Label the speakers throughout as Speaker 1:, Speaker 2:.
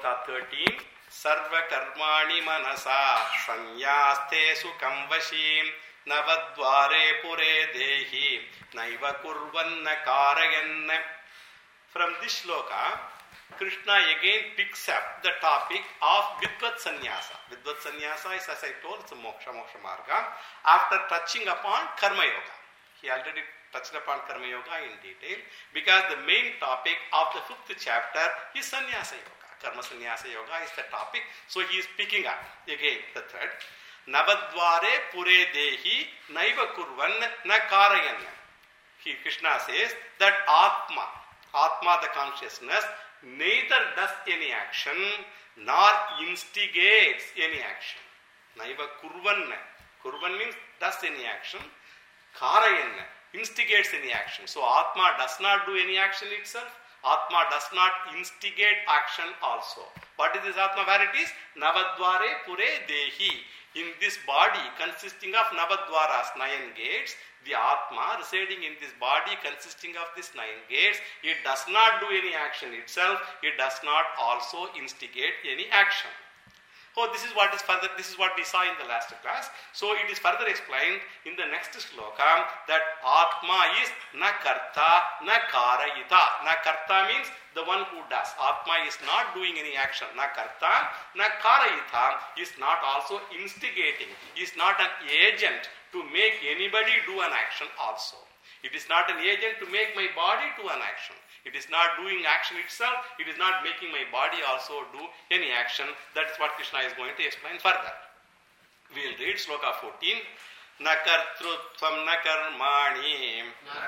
Speaker 1: Shloka 13. Sarva karmani manasa sanyaste sukam vashim navadvare pure dehi naiva kurvanna karayanna. From this shloka, Krishna again picks up the topic of Vidvat Sannyasa. Vidvat Sannyasa is, as I told, it's a moksha marga. After touching upon Karma Yoga. He already touched upon Karma Yoga in detail because the main topic of the 5th chapter is Sannyasa Yoga. Karma Sannyasa Yoga is the topic. So he is picking up again the thread. Navadvare pure dehi naiva kurvan na karayan. Krishna says that Atma the consciousness, neither does any action nor instigates any action. Naiva kurvan. Kurvan means does any action. Karayan instigates any action. So Atma does not do any action itself. Atma does not instigate action also. What is this Atma? Where it is? Navadvare pure dehi. In this body consisting of Navadvaras, 9 gates, the Atma residing in this body consisting of these 9 gates, it does not do any action itself. It does not also instigate any action. Oh, this is what we saw in the last class. So it is further explained in the next shloka that Atma is na karta, na karayita. Na karta means the one who does. Atma is not doing any action. Na karta, na karayita is not also instigating. Is not an agent to make anybody do an action also. It is not an agent to make my body do an action. It is not doing action itself. It is not making my body also do any action. That is what Krishna is going to explain further. We will read Shloka 14. Na kartrutvam na karmani.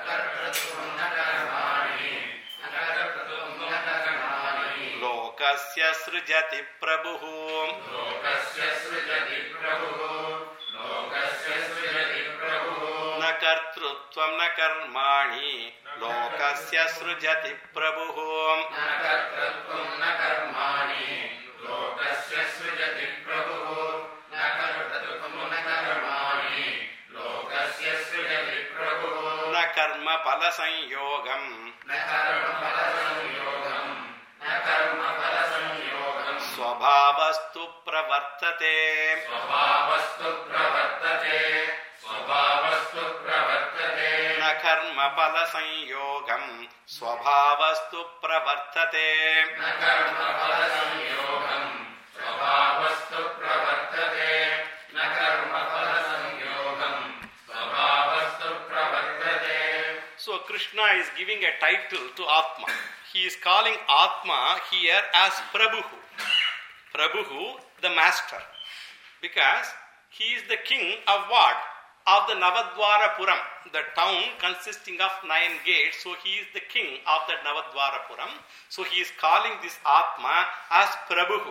Speaker 1: Lokasya srijati prabhu. Na kartrutvam na karmani. Lokasya srijati prabhu. Na karma pala sanyogam. Swabhavastu pravartate. Na karma pala sanyogam. Swabhavastu pravartate. So Krishna is giving a title to Atma. He is calling Atma here as Prabhu. Prabhu, the master. Because he is the king of what? Of the Navadvarapuram, the town consisting of 9 gates. So he is the king of the Navadvarapuram. So he is calling this Atma as Prabhu.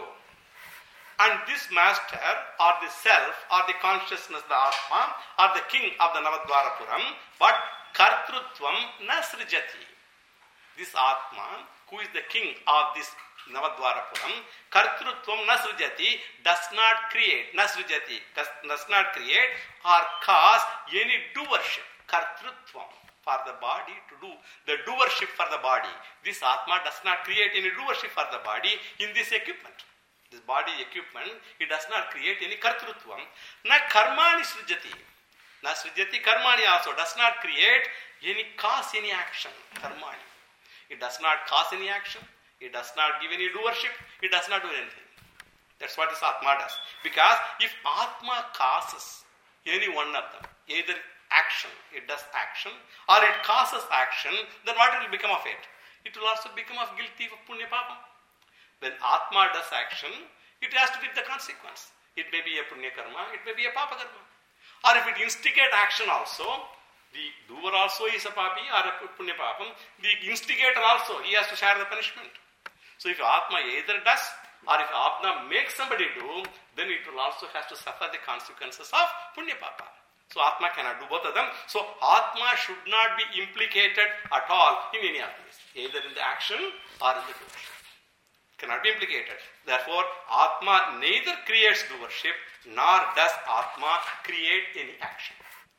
Speaker 1: And this master or the self or the consciousness, the Atma, or the king of the Navadvarapuram, but Kartrutvam na srijati. This Atma, who is the king of this Navadvarapuram, Kartrutvam na srijati, does not create, na srijati, does not create or cause any doership. Kartrutvam, for the body to do, the doership for the body. This Atma does not create any doership for the body in this equipment. This body equipment, it does not create any Kartrutvam. Na karmani srijati. Na srijati karmani also does not create any cause, any action. Karmani. It does not cause any action. It does not give any doership. It does not do anything. That's what this Atma does. Because if Atma causes any one of them, either action, it does action, or it causes action, then what will become of it? It will also become of guilty of punya papa. When Atma does action, it has to be the consequence. It may be a punya karma, it may be a papa karma. Or if it instigate action also, the doer also is a papi or a punya papam. The instigator also, he has to share the punishment. So if Atma either does or if Atma makes somebody do, then it will also have to suffer the consequences of punya papa. So Atma cannot do both of them. So Atma should not be implicated at all in any of these, either in the action or in the doership. Cannot be implicated. Therefore, Atma neither creates doership nor does Atma create any action.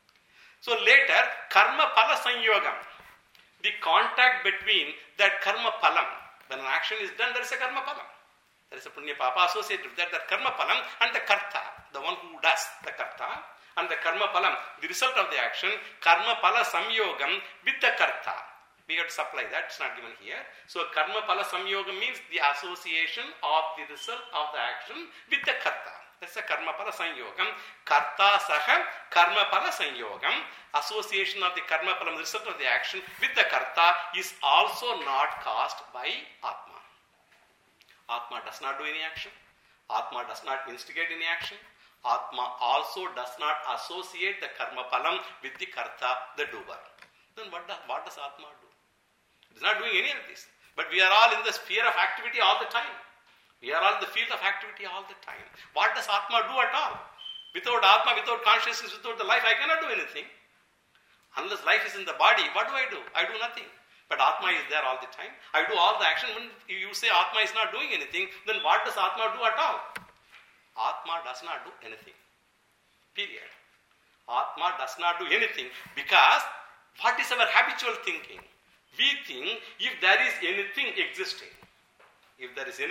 Speaker 1: So later, karma pala sanyogam, the contact between that karma palam, when an action is done, there is a karma palam. There is a punya papa associated with that, the karma palam and the karta, the one who does, the karta, and the karma palam, the result of the action, karma pala samyogam with the karta. We have to supply that, it's not given here. So karma pala samyogam means the association of the result of the action with the karta. That's the karma pala samyogam. Karta saha karma pala samyogam. Association of the karma pala, the result of the action with the karta, is also not caused by Atma. Atma does not do any action. Atma does not instigate any action. Atma also does not associate the karma palam with the karta, the doer. Then what does Atma do? It is not doing any of this. But we are all in the sphere of activity all the time. We are all in the field of activity all the time. What does Atma do at all? Without Atma, without consciousness, without the life, I cannot do anything. Unless life is in the body, what do? I do nothing. But Atma is there all the time. I do all the action. When you say Atma is not doing anything, then what does Atma do at all? Atma does not do anything. Period. Atma does not do anything because what is our habitual thinking? We think if there is anything existing, we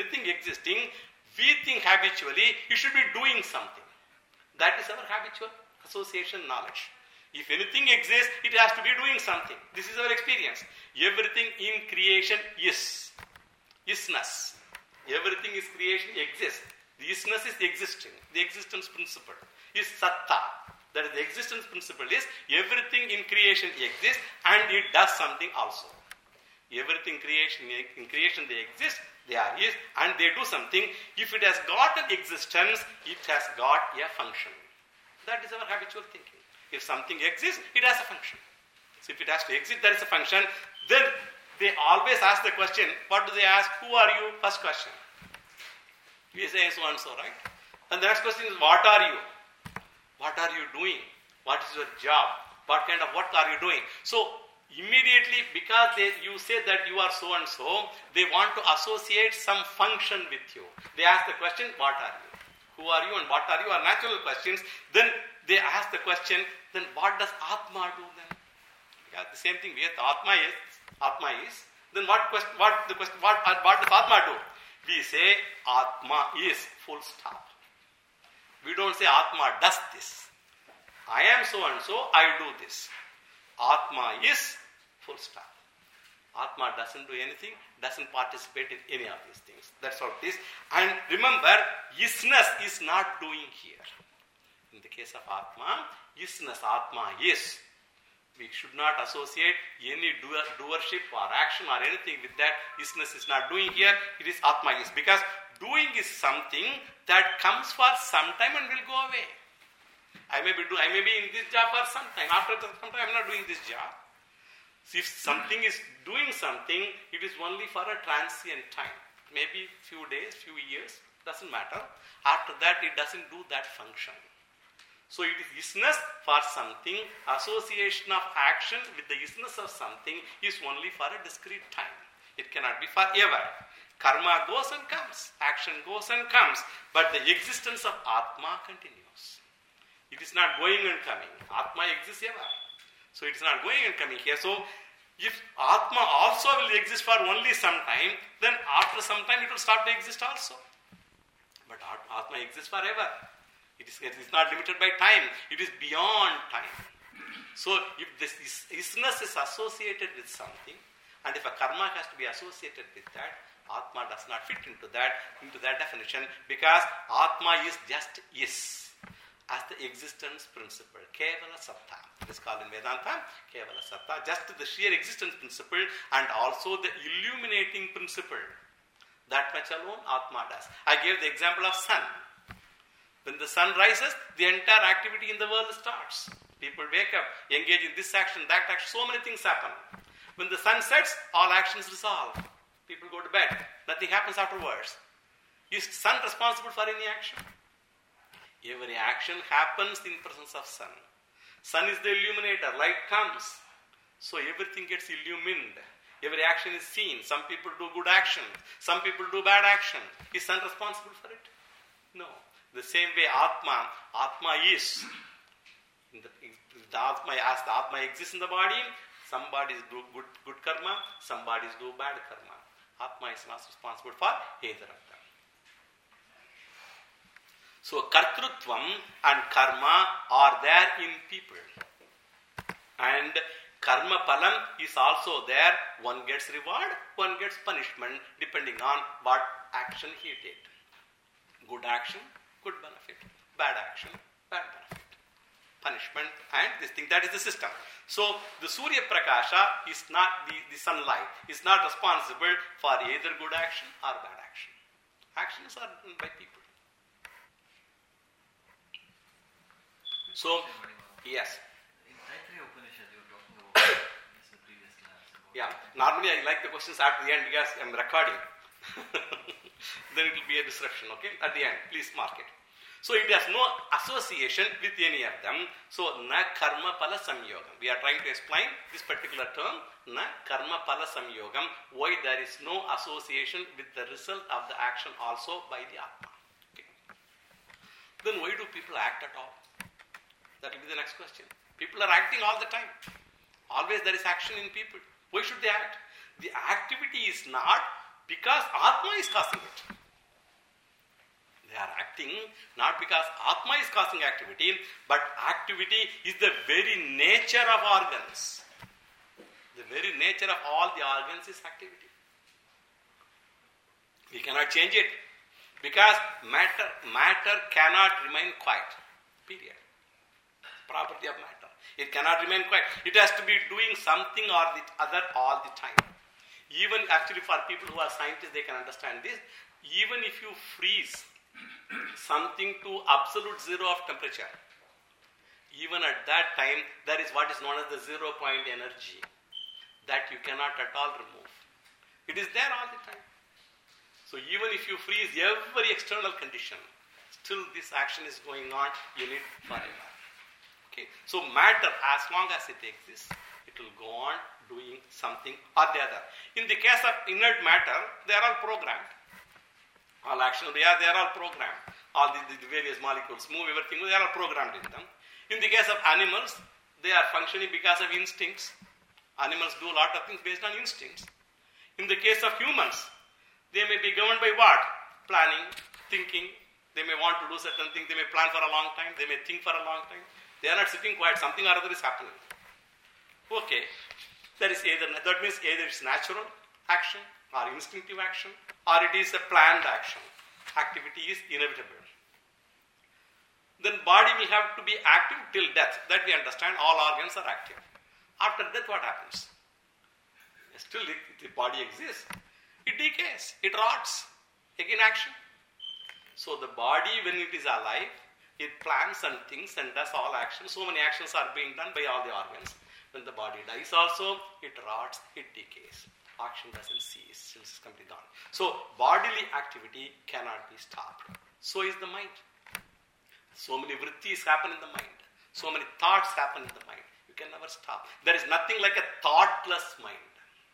Speaker 1: think habitually you should be doing something. That is our habitual association knowledge. If anything exists, it has to be doing something. This is our experience. Everything in creation is. Isness. Everything is creation exists. The isness is the existing. The existence principle is satta. That is, the existence principle is everything in creation exists and it does something also. Everything in creation they exist, they are is, and they do something. If it has got an existence, it has got a function. That is our habitual thinking. If something exists, it has a function. So if it has to exist, there is a function. Then they always ask the question, what do they ask? Who are you? First question. We say so and so, right? And the next question is, what are you? What are you doing? What is your job? What kind of work are you doing? So immediately, because you say that you are so and so, they want to associate some function with you. They ask the question, what are you? Who are you and what are you are natural questions. Then they ask the question, then what does Atma do then? Yeah, the same thing. Atma is. Then what does Atma do? We say Atma is, full stop. We don't say Atma does this. I am so and so, I do this. Atma is, full stop. Atma doesn't do anything, doesn't participate in any of these things. That's all it is. And remember, isness is not doing here. In the case of Atma, isness, Atma is. We should not associate any doership or action or anything with that. Isness is not doing here. It is Atma is. Because doing is something that comes for some time and will go away. I may be in this job for some time. After some time, I am not doing this job. So if something is doing something, it is only for a transient time. Maybe few days, few years, doesn't matter. After that, it doesn't do that function. So it is isness for something. Association of action with the isness of something is only for a discrete time. It cannot be forever. Karma goes and comes. Action goes and comes. But the existence of Atma continues. It is not going and coming. Atma exists ever. So it is not going and coming here. So if Atma also will exist for only some time, then after some time it will start to exist also. But Atma exists forever. It is not limited by time. It is beyond time. So if this isness is associated with something, and if a karma has to be associated with that, Atma does not fit into that definition, because Atma is just is. As the existence principle, Kevala Satta. It is called in Vedanta, Kevala Satta. Just the sheer existence principle and also the illuminating principle. That much alone Atma does. I gave the example of sun. When the sun rises, the entire activity in the world starts. People wake up, engage in this action, that action, so many things happen. When the sun sets, all actions resolve. People go to bed. Nothing happens afterwards. Is sun responsible for any action? Every action happens in presence of sun. Sun is the illuminator. Light comes. So everything gets illumined. Every action is seen. Some people do good action. Some people do bad action. Is sun responsible for it? No. The same way Atma is. As the Atma exists in the body, some bodies do good karma, some bodies do bad karma. Atma is not responsible for either of them. So kartrutvam and karma are there in people. And karma palam is also there. One gets reward, one gets punishment depending on what action he did. Good action, good benefit. Bad action, bad benefit. Punishment and this thing. That is the system. So the Surya Prakasha is not, the sunlight is not responsible for either good action or bad action. Actions are done by people. So, yes.
Speaker 2: In Taittiriya Upanishad, you were talking about this in the previous class.
Speaker 1: Yeah, normally I like the questions at the end because I'm recording. Then it will be a disruption, okay? At the end, please mark it. So it has no association with any of them. So, na karma pala samyogam. We are trying to explain this particular term, na karma pala samyogam, why there is no association with the result of the action also by the Atma. Okay. Then why do people act at all? That will be the next question. People are acting all the time. Always there is action in people. Why should they act? The activity is not because Atma is causing it. They are acting not because Atma is causing activity, but activity is the very nature of organs. The very nature of all the organs is activity. We cannot change it because matter cannot remain quiet. Period. Property of matter. It cannot remain quiet. It has to be doing something or the other all the time. Even actually for people who are scientists, they can understand this. Even if you freeze something to absolute zero of temperature, even at that time, there is what is known as the 0 point energy that you cannot at all remove. It is there all the time. So even if you freeze every external condition, still this action is going on, you need forever. Okay. So matter, as long as it exists, it will go on doing something or the other. In the case of inert matter, they are all programmed. All action, they are all programmed. All the various molecules move, everything, they are all programmed in them. In the case of animals, they are functioning because of instincts. Animals do a lot of things based on instincts. In the case of humans, they may be governed by what? Planning, thinking. They may want to do certain things. They may plan for a long time. They may think for a long time. They are not sitting quiet. Something or other is happening. Okay. That means either it's natural action or instinctive action, or it is a planned action. Activity is inevitable. Then body will have to be active till death. That we understand. All organs are active. After death, what happens? Still, the body exists. It decays. It rots. Again, action. So the body, when it is alive, it plans and thinks and does all actions. So many actions are being done by all the organs. When the body dies also, it rots, it decays. Action doesn't cease, it's completely gone. So bodily activity cannot be stopped. So is the mind. So many vrittis happen in the mind. So many thoughts happen in the mind. You can never stop. There is nothing like a thoughtless mind.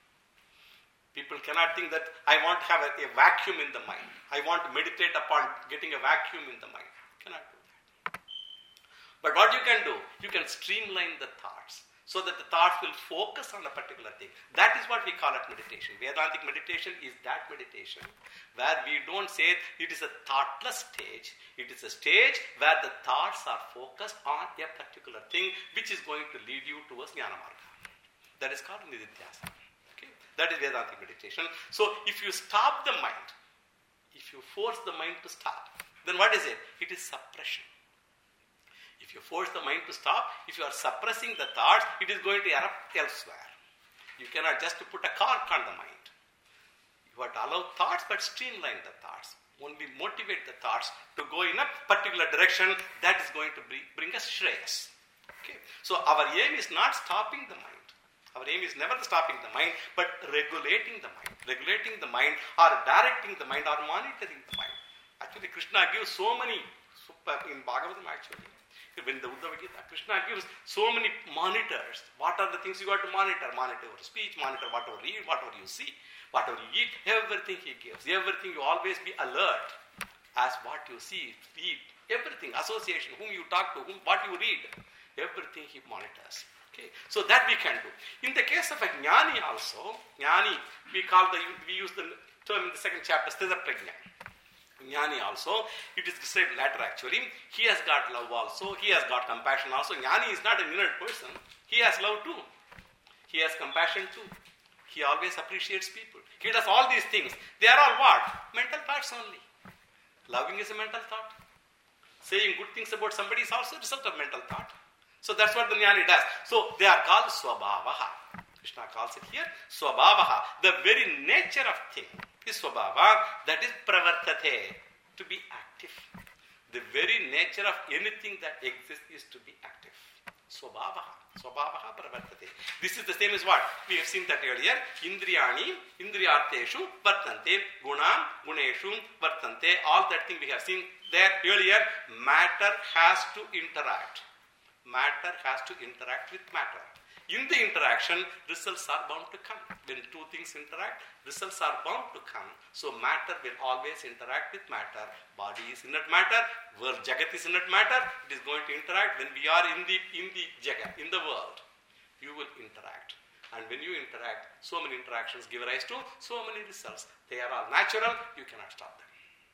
Speaker 1: People cannot think that I want to have a vacuum in the mind. I want to meditate upon getting a vacuum in the mind. You cannot do that. But what you can do, you can streamline the thoughts so that the thoughts will focus on a particular thing. That is what we call it meditation. Vedantic meditation is that meditation where we don't say it is a thoughtless stage. It is a stage where the thoughts are focused on a particular thing which is going to lead you towards Jnana Marga. That is called Nididhyasana. Okay? That is Vedantic meditation. So if you stop the mind, if you force the mind to stop, then what is it? It is suppression. If you force the mind to stop, if you are suppressing the thoughts, it is going to erupt elsewhere. You cannot just put a cork on the mind. You have to allow thoughts, but streamline the thoughts. Only motivate the thoughts to go in a particular direction that is going to bring us shreyas. Okay? So our aim is not stopping the mind. Our aim is never stopping the mind, but regulating the mind. Regulating the mind or directing the mind or monitoring the mind. Actually, Krishna gives so many, in Bhagavatam actually, when the Uddhava Gita, Krishna gives so many monitors. What are the things you got to monitor? Monitor your speech, monitor whatever you read, whatever you see, whatever you eat, everything he gives. Everything you always be alert as what you see, eat, everything, association, whom you talk to, what you read, everything he monitors. Okay, so that we can do. In the case of a jnani also, jnani, we use the term in the second chapter, Sthita Prajna. Jnani also, it is described later actually, he has got love also, he has got compassion also. Jnani is not an inert person, he has love too. He has compassion too. He always appreciates people. He does all these things. They are all what? Mental thoughts only. Loving is a mental thought. Saying good things about somebody is also a result of mental thought. So that's what the Jnani does. So they are called Swabhavaha. Krishna calls it here Swabhavaha. The very nature of thing is Swabhava, that is Pravartate, to be active. The very nature of anything that exists is to be active. Swabhavaha. Swabhavaha Pravartate. This is the same as what? We have seen that earlier. Indriyani, Indriyarteshu, Vartante, Gunam, Guneshu, Vartante. All that thing we have seen there earlier. Matter has to interact. Matter has to interact with matter. In the interaction, results are bound to come. When two things interact, results are bound to come. So matter will always interact with matter. Body is inert matter. World Jagat is inert matter. It is going to interact. When we are in the Jagat, in the world, you will interact. And when you interact, so many interactions give rise to so many results. They are all natural. You cannot stop them.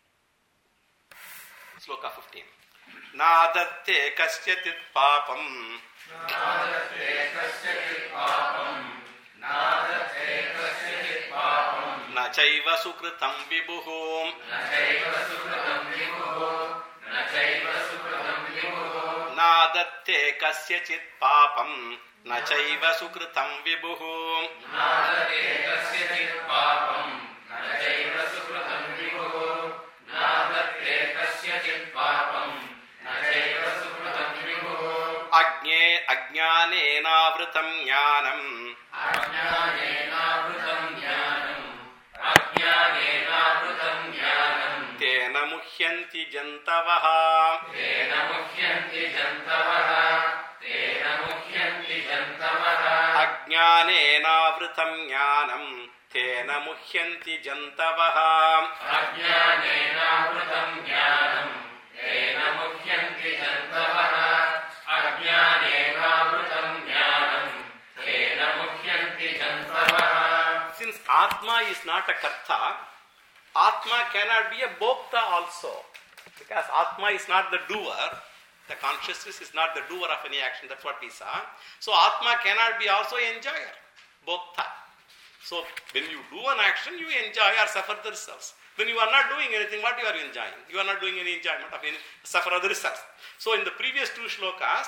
Speaker 1: Sloka 15. Nadatte kasyatit papam. Nadatte kasyatit papam. Nadatte kasyatit papam. Na chaiva sukritam vibhuhum. Na chaiva sukritam vibhuhum. Na chaiva sukritam vibhuhum. Nadatte kasyatit papam. Na chaiva sukritam vibhuhum. Nadatte kasyatit papam. Na chaiva sukritam vibhuhum. Nadatte kasyatit papam. Ajnanenavritam jnanam. Ajnanenavritam jnanam. Ajnanenavritam jnanam. Tena muhyanti jantavaha. Tena muhyanti jantavaha. Tena muhyanti jantavaha. Ajnanenavritam jnanam. Tena muhyanti jantavaha. Ajnanenavritam jnanam. Tena muhyanti jantavaha. Ajnanenavritam jnanam. Tena muhyanti jantavaha. Since Atma is not a Karta, Atma cannot be a Bhokta also. Because Atma is not the doer. The consciousness is not the doer of any action. That's what we saw. So Atma cannot be also enjoyer. Bhokta. So when you do an action, you enjoy or suffer the results. When you are not doing anything, what you are enjoying? You are not doing any enjoyment of any, suffer the results. So in the previous two shlokas,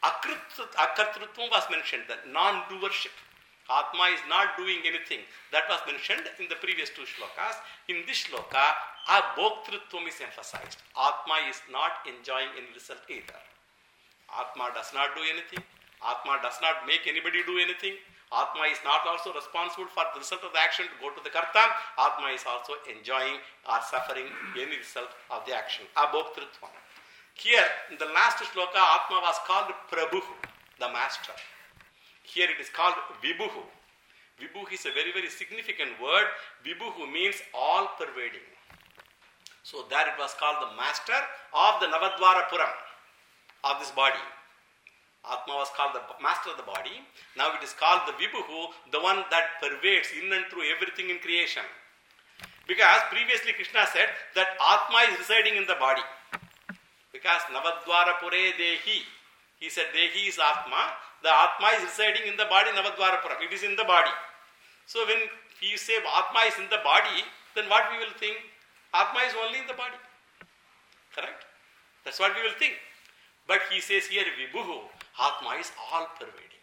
Speaker 1: Akartrutvam was mentioned, the non-doership. Atma is not doing anything. That was mentioned in the previous two shlokas. In this shloka, Bhoktrutvam is emphasized. Atma is not enjoying any result either. Atma does not do anything. Atma does not make anybody do anything. Atma is not also responsible for the result of the action to go to the Karta. Atma is also enjoying or suffering any result of the action. Abhoktrutvam. Here, in the last shloka, Atma was called Prabhuhu, the master. Here it is called Vibhuhu. Vibhuhu is a very, very significant word. Vibhuhu means all pervading. So there it was called the master of the Navadvara Puram, of this body. Atma was called the master of the body. Now it is called the Vibhuhu, the one that pervades in and through everything in creation. Because previously Krishna said that Atma is residing in the body. Because Navadvara Pure Dehi. He said Dehi is Atma. The Atma is residing in the body, Navadvara Puram. It is in the body. So when you say Atma is in the body, then what we will think? Atma is only in the body. Correct? That's what we will think. But he says here Vibhuhu. Atma is all pervading.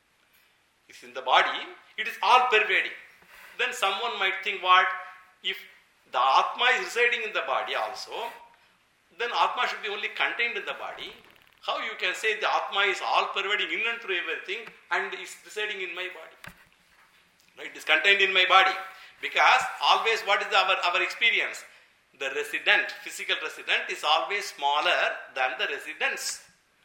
Speaker 1: It's in the body, it is all pervading. Then someone might think, what? If the Atma is residing in the body also, then Atma should be only contained in the body. How you can say the Atma is all pervading in and through everything and is residing in my body? Right? It is contained in my body. Because always what is our experience? The resident, physical resident is always smaller than the residence.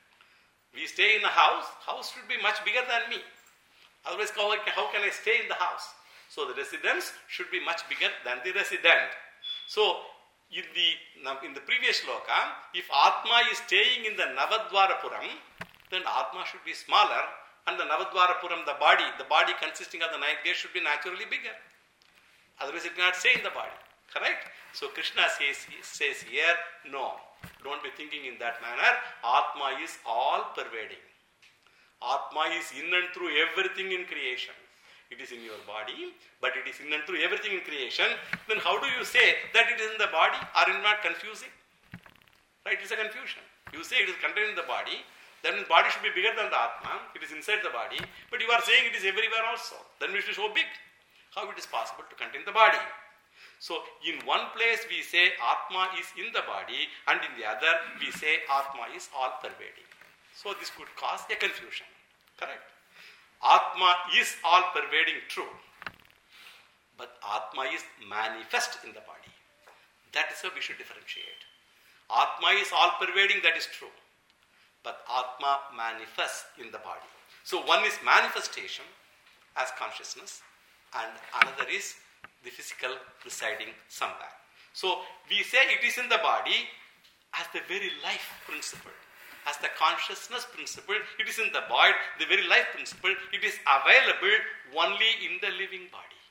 Speaker 1: We stay in a house should be much bigger than me. Otherwise, how can I stay in the house? So the residence should be much bigger than the resident. So in the previous shloka, if Atma is staying in the Navadvarapuram, then Atma should be smaller, and the Navadvarapuram, the body consisting of the 9 gates should be naturally bigger. Otherwise, it cannot stay in the body. Correct? So Krishna says here, no, don't be thinking in that manner. Atma is all pervading. Atma is in and through everything in creation. It is in your body, but it is in and through everything in creation. Then how do you say that it is in the body? Are you not confusing? Right, it's a confusion. You say it is contained in the body, then the body should be bigger than the Atma. It is inside the body, but you are saying it is everywhere also. Then it is so big. How it is possible to contain the body? So in one place we say Atma is in the body, and in the other we say Atma is all pervading. So this could cause a confusion. Correct? Atma is all pervading, true. But Atma is manifest in the body. That is how we should differentiate. Atma is all pervading, that is true. But Atma manifests in the body. So one is manifestation as consciousness, and another is the physical residing somewhere. So we say it is in the body as the very life principle. As the consciousness principle, it is in the void, the very life principle. It is available only in the living body.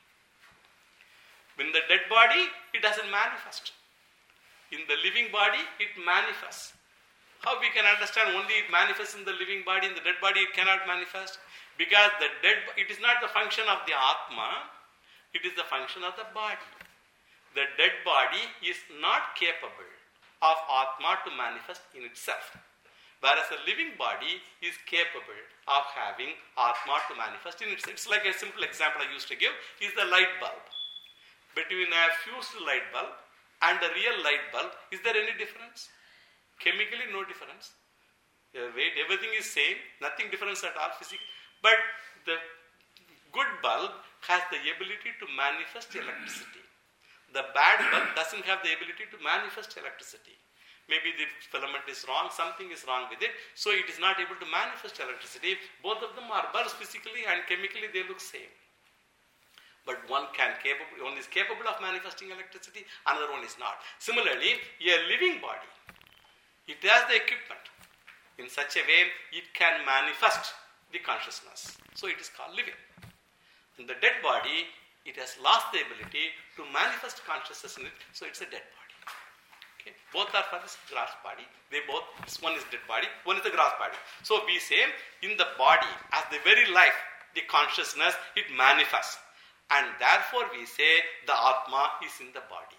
Speaker 1: In the dead body, it doesn't manifest. In the living body, it manifests. How we can understand only it manifests in the living body, in the dead body it cannot manifest? Because it is not the function of the Atma, it is the function of the body. The dead body is not capable of Atma to manifest in itself. Whereas a living body is capable of having Atma to manifest in itself. It's like a simple example I used to give is the light bulb. Between a fused light bulb and a real light bulb, is there any difference? Chemically, no difference. Weight, everything is same, nothing difference at all physically. But the good bulb has the ability to manifest electricity. The bad bulb doesn't have the ability to manifest electricity. Maybe the filament is wrong, something is wrong with it, so it is not able to manifest electricity. Both of them are bulbs physically and chemically, they look same. But one is capable of manifesting electricity, another one is not. Similarly, a living body, it has the equipment. In such a way, it can manifest the consciousness. So it is called living. In the dead body, it has lost the ability to manifest consciousness in it, so it's a dead body. Okay. Both are for this gross body. This one is dead body, one is the gross body. So we say, in the body, as the very life, the consciousness, it manifests. And therefore we say, the Atma is in the body.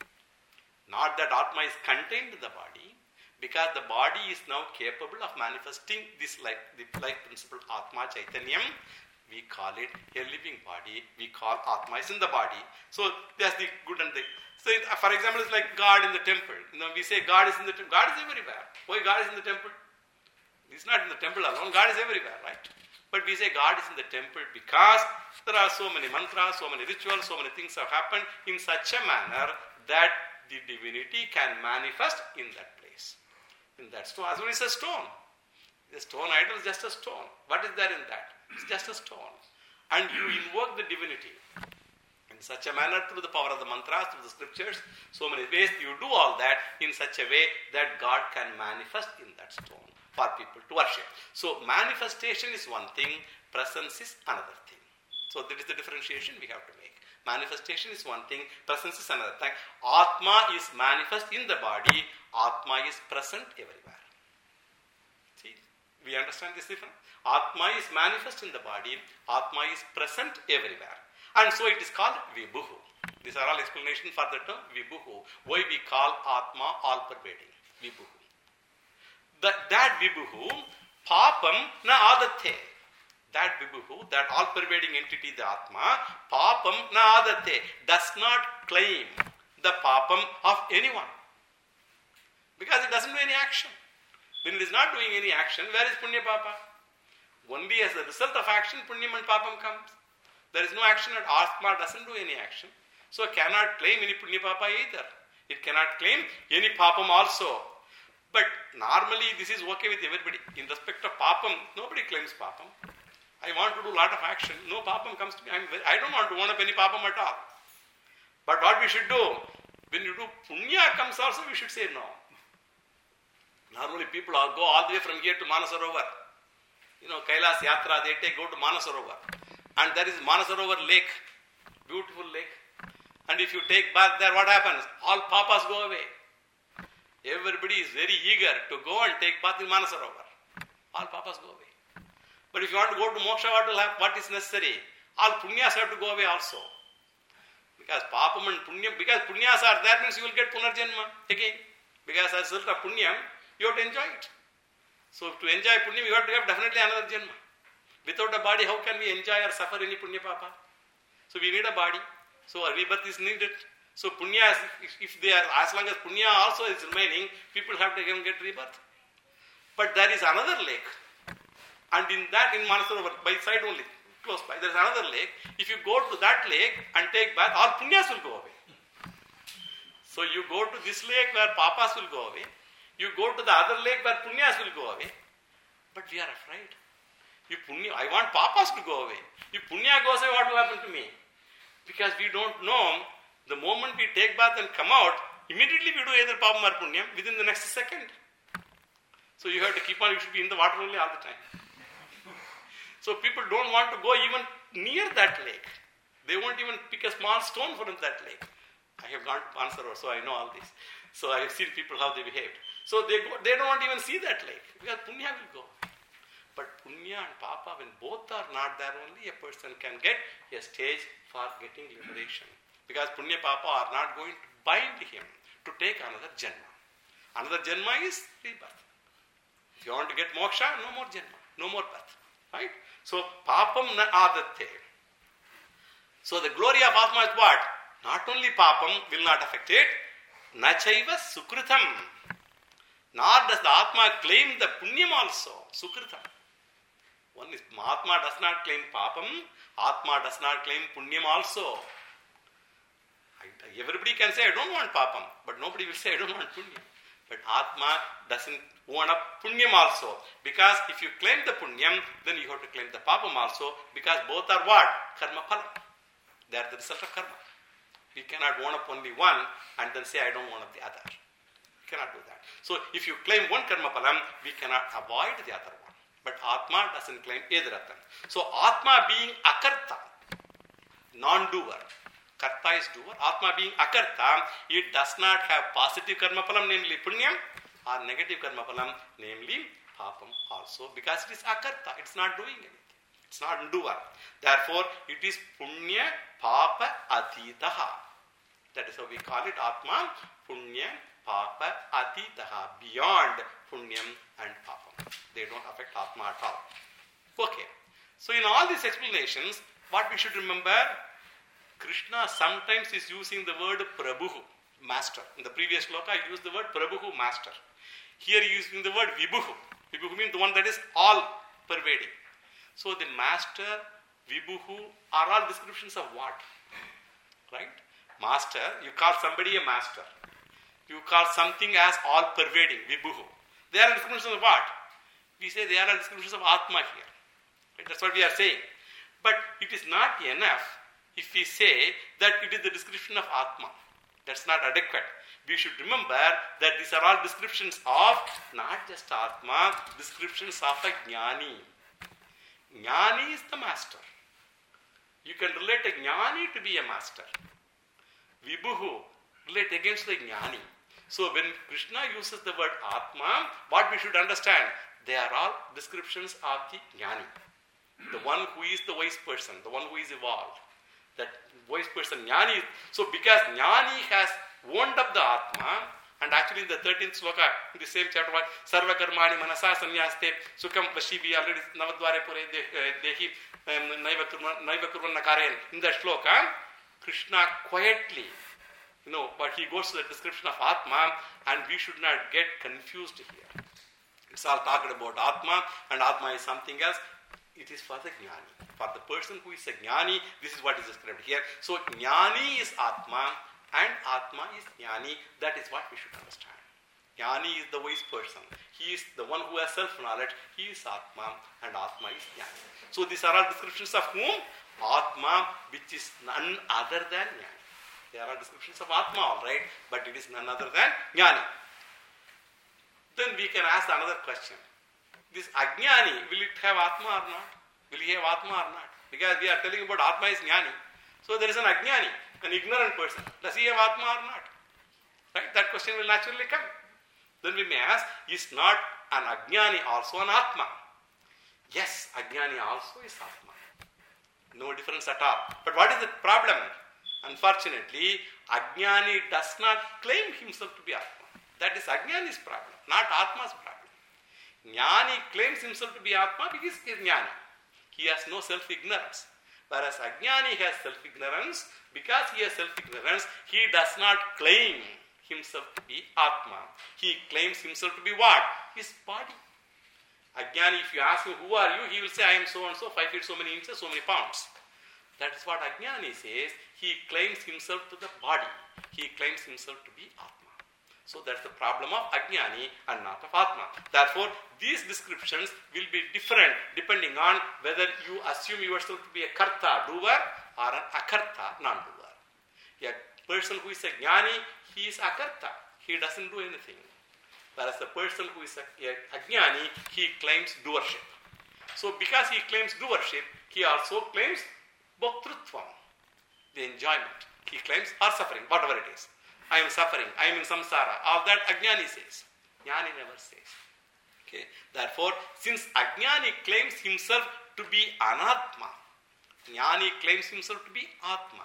Speaker 1: Not that Atma is contained in the body, because the body is now capable of manifesting this life, the life principle, Atma Chaitanyam. We call it a living body. We call Atma is in the body. So that's the good and the... So, for example, it's like God in the temple. We say God is in the temple. God is everywhere. Why God is in the temple? He's not in the temple alone. God is everywhere, right? But we say God is in the temple because there are so many mantras, so many rituals, so many things have happened in such a manner that the divinity can manifest in that place. In that stone. As well as a stone. The stone idol is just a stone. What is there in that? It's just a stone. And you invoke the divinity in such a manner through the power of the mantras, through the scriptures, so many ways you do all that in such a way that God can manifest in that stone for people to worship. So manifestation is one thing, presence is another thing. So that is the differentiation we have to make. Manifestation is one thing, presence is another thing. Atma is manifest in the body, Atma is present everywhere. See, we understand this difference? Atma is manifest in the body, Atma is present everywhere. And so it is called Vibhuhu. These are all explanations for the term Vibhuhu. Why we call Atma all pervading. Vibhuhu. That Vibhuhu, Papam na adate. That Vibhuhu, that all pervading entity, the Atma, Papam na adate, does not claim the Papam of anyone. Because it doesn't do any action. When it is not doing any action, where is Punya Papa? Only as a result of action, Punyam and Papam comes. There is no action at Atma, doesn't do any action. So it cannot claim any Punya Papa either. It cannot claim any Papam also. But normally this is okay with everybody. In respect of Papam, nobody claims Papam. I want to do a lot of action. No Papam comes to me. I don't want to own up any Papam at all. But what we should do, when you do Punya comes also, we should say no. Normally people go all the way from here to Manasarovar. Kailas Yatra, they go to Manasarovar. And there is Manasarovar lake, beautiful lake. And if you take bath there, what happens? All papas go away. Everybody is very eager to go and take bath in Manasarovar. All papas go away. But if you want to go to moksha, what is necessary? All punyas have to go away also. Because papam and punyam, because punyas are there, means you will get punarjanma again. Because as a result of punyam, you have to enjoy it. So to enjoy punyam, you have to have definitely another janma. Without a body, how can we enjoy or suffer any punya papa? So we need a body. So a rebirth is needed. So punya, if they are, as long as punya also is remaining, people have to get rebirth. But there is another lake. And in that, in Manasarovar, by side only, close by, there is another lake. If you go to that lake and take bath, all punyas will go away. So you go to this lake where papas will go away. You go to the other lake where punyas will go away. But we are afraid. If punya, I want papas to go away. If punya goes away, what will happen to me? Because we don't know, the moment we take bath and come out, immediately we do either papam or punyam within the next second. So you have to keep on, you should be in the water only all the time. So people don't want to go even near that lake. They won't even pick a small stone from that lake. I have gone to Manasarovar, so I know all this. So I have seen people how they behaved. So they don't want to even see that lake because punya will go. But punya and papa, when both are not there, only a person can get a stage for getting liberation. Because punya papa are not going to bind him to take another janma. Another janma is rebirth. If you want to get moksha, no more janma, no more birth. Right? So, papam na adatte. So, the glory of Atma is what? Not only papam will not affect it, nachaiva sukritam. Nor does the Atma claim the punyam also. Sukritam. One is, Atma does not claim papam, Atma does not claim punyam also. Everybody can say, I don't want papam, but nobody will say, I don't want punyam. But Atma doesn't want a punyam also. Because if you claim the punyam, then you have to claim the papam also. Because both are what? Karma phala. They are the result of karma. We cannot own up only one and then say, I don't want up the other. We cannot do that. So if you claim one karma phalam, we cannot avoid the other one. But Atma doesn't claim either of them. So Atma being akarta, non-doer. Karta is doer. Atma being akarta, it does not have positive karma phalam, namely punyam, or negative karma phalam, namely papam also. Because it is akarta, it's not doing anything. It's not doer. Therefore, it is punya papa atitaha. That is how we call it Atma, punya papa atitaha, beyond punyam and papam. They don't affect Atma at all. Okay. So in all these explanations, what we should remember, Krishna sometimes is using the word Prabhu, master. In the previous sloka, I used the word Prabhu, master. Here he is using the word Vibhuhu. Vibhuhu means the one that is all pervading. So the master, Vibhuhu are all descriptions of what? Right? Master, you call somebody a master. You call something as all pervading, Vibhuhu. They are descriptions of what? We say they are descriptions of Atma here. Right? That's what we are saying. But it is not enough if we say that it is the description of Atma. That's not adequate. We should remember that these are all descriptions of not just Atma, descriptions of a Jnani. Jnani is the master. You can relate a Jnani to be a master. Vibhuhu relate against the Jnani. So when Krishna uses the word Atma, what we should understand, they are all descriptions of the Jnani. The one who is the wise person, the one who is evolved. That wise person, Jnani. So because Jnani has owned up the Atma, and actually in the 13th sloka, in the same chapter, Sarva Karmani Manasa Sanyaste Sukham Vashibi already Navadvare Pure Dehi Naiva Kurvan Nakarayan. In that sloka, Krishna quietly, but he goes to the description of Atma, and we should not get confused here. It's all talked about Atma, and Atma is something else. It is for the Jnani. For the person who is a Jnani, this is what is described here. So, Jnani is Atma and Atma is Jnani. That is what we should understand. Jnani is the wise person. He is the one who has self-knowledge. He is Atma and Atma is Jnani. So, these are all descriptions of whom? Atma, which is none other than Jnani. There are descriptions of Atma, all right, but it is none other than Jnani. Then we can ask another question. This Ajnani, will it have Atma or not? Will he have Atma or not? Because we are telling about Atma is Jnani. So there is an Ajnani. an ignorant person, does he have Atma or not? Right? That question will naturally come. Then we may ask, is not an Ajnani also an Atma? Yes, Ajnani also is Atma. No difference at all. But what is the problem? Unfortunately, Ajnani does not claim himself to be Atma. That is Ajnani's problem, not Atma's problem. Jnani claims himself to be Atma because he is Jnani. He has no self-ignorance. Whereas Ajnani has self-ignorance. Because he has self-ignorance, he does not claim himself to be Atma. He claims himself to be what? His body. Ajnani, if you ask him, who are you? He will say, I am so and so, 5 feet, so many inches, so many pounds. That is what Ajnani says. He claims himself to the body. He claims himself to be Atma. So that's the problem of Ajnani and not of Atma. Therefore, these descriptions will be different depending on whether you assume yourself to be a karta, doer, or an akarta, non-doer. A person who is a jnani, he is akarta. He doesn't do anything. Whereas the person who is a ajnani, he claims doership. So because he claims doership, he also claims bhoktrutvam, the enjoyment. He claims or suffering, whatever it is. I am suffering, I am in samsara. All that Ajnani says. Jnani never says. Okay. Therefore, since Ajnani claims himself to be Anatma, Jnani claims himself to be Atma.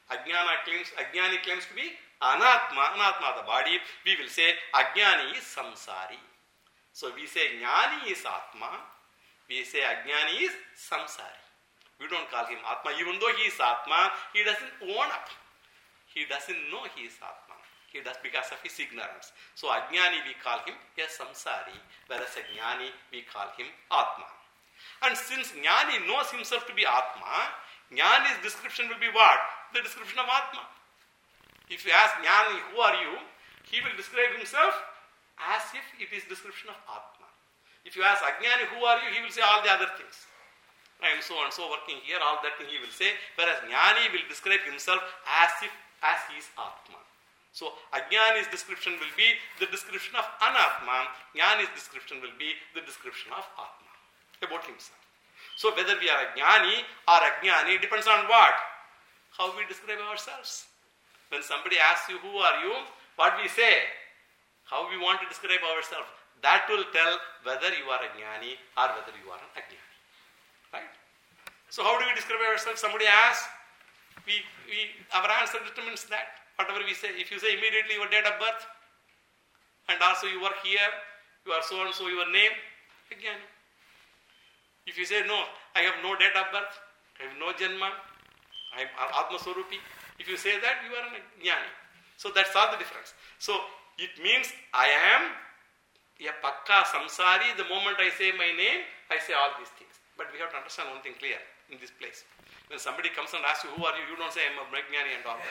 Speaker 1: Ajnani claims to be Anatma, the body. We will say Ajnani is samsari. So we say Jnani is Atma, we say Ajnani is samsari. We don't call him Atma. Even though he is Atma, he doesn't own up. He doesn't know he is Atma. He does because of his ignorance. So Ajnani we call him a samsari, whereas a Jnani we call him Atma. And since Jnani knows himself to be Atma, Jnani's description will be what? The description of Atma. If you ask Jnani, who are you? He will describe himself as if it is description of Atma. If you ask Ajnani, who are you? He will say all the other things. I am so and so working here, all that thing he will say. Whereas Jnani will describe himself as he is Atma. So Ajnani's description will be the description of Anatma. Jnani's description will be the description of Atma, about himself. So whether we are Ajnani or Ajnani depends on what? How we describe ourselves. When somebody asks you, who are you? What we say? How we want to describe ourselves. That will tell whether you are Ajnani or whether you are an Ajnani. Right? So how do we describe ourselves? Somebody asks, our answer determines that. Whatever we say, if you say immediately your date of birth, and also you work here, you are so and so, your name, Ajnani. If you say no, I have no date of birth, I have no janma, I am Atma Swarupi. If you say that, you are an Jnani. So that's all the difference. So it means I am a pakka samsari. The moment I say my name, I say all these things. But we have to understand one thing clear in this place. When somebody comes and asks you, who are you? You don't say, I am a Jnani and all that.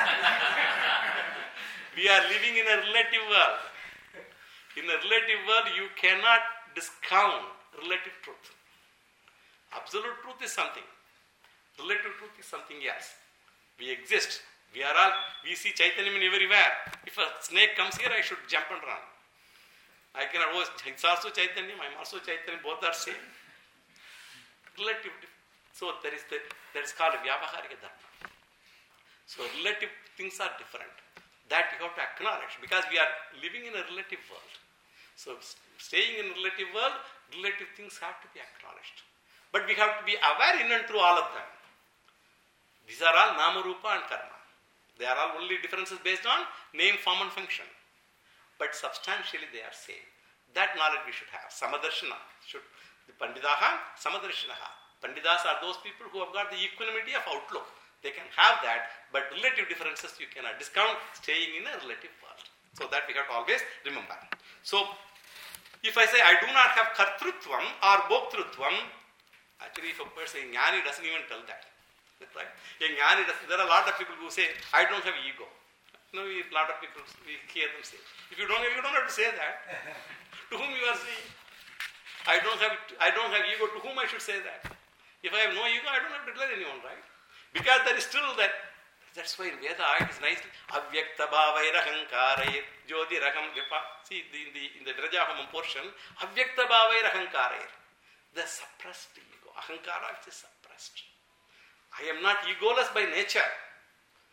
Speaker 1: We are living in a relative world. In a relative world, you cannot discount relative truth. Absolute truth is something. Relative truth is something else. We exist. We see Chaitanyam everywhere. If a snake comes here, I should jump and run. I cannot, it's also Chaitanyam, I am also Chaitanyam, both are same. Relative. So that is called Vyavaharika Dharma. So relative things are different. That you have to acknowledge because we are living in a relative world. So staying in a relative world, relative things have to be acknowledged. But we have to be aware in and through all of them. These are all Nama, Rupa and Karma. They are all only differences based on name, form and function. But substantially they are same. That knowledge we should have. Samadarshana. The Pandidaha, Samadarshanaha. Pandidas are those people who have got the equanimity of outlook. They can have that, but relative differences you cannot discount, staying in a relative world. So that we have to always remember. So, if I say I do not have kartrutvam or bhoktrutvam, actually if a person, Jnani doesn't even tell that. Right? There are a lot of people who say, I don't have ego. No, a lot of people, we hear them say. If you don't have to say that. To whom you are saying? I don't have ego, to whom I should say that? If I have no ego, I don't have to tell anyone, right? Because there is still that. That's why in Veda it is nicely avyakta bhavairahankarayir jyotiraham vipa. See, in the Vrajahamam portion, avyakta bhavairahankarayir. The suppressed ego. Ahankara is suppressed. I am not egoless by nature.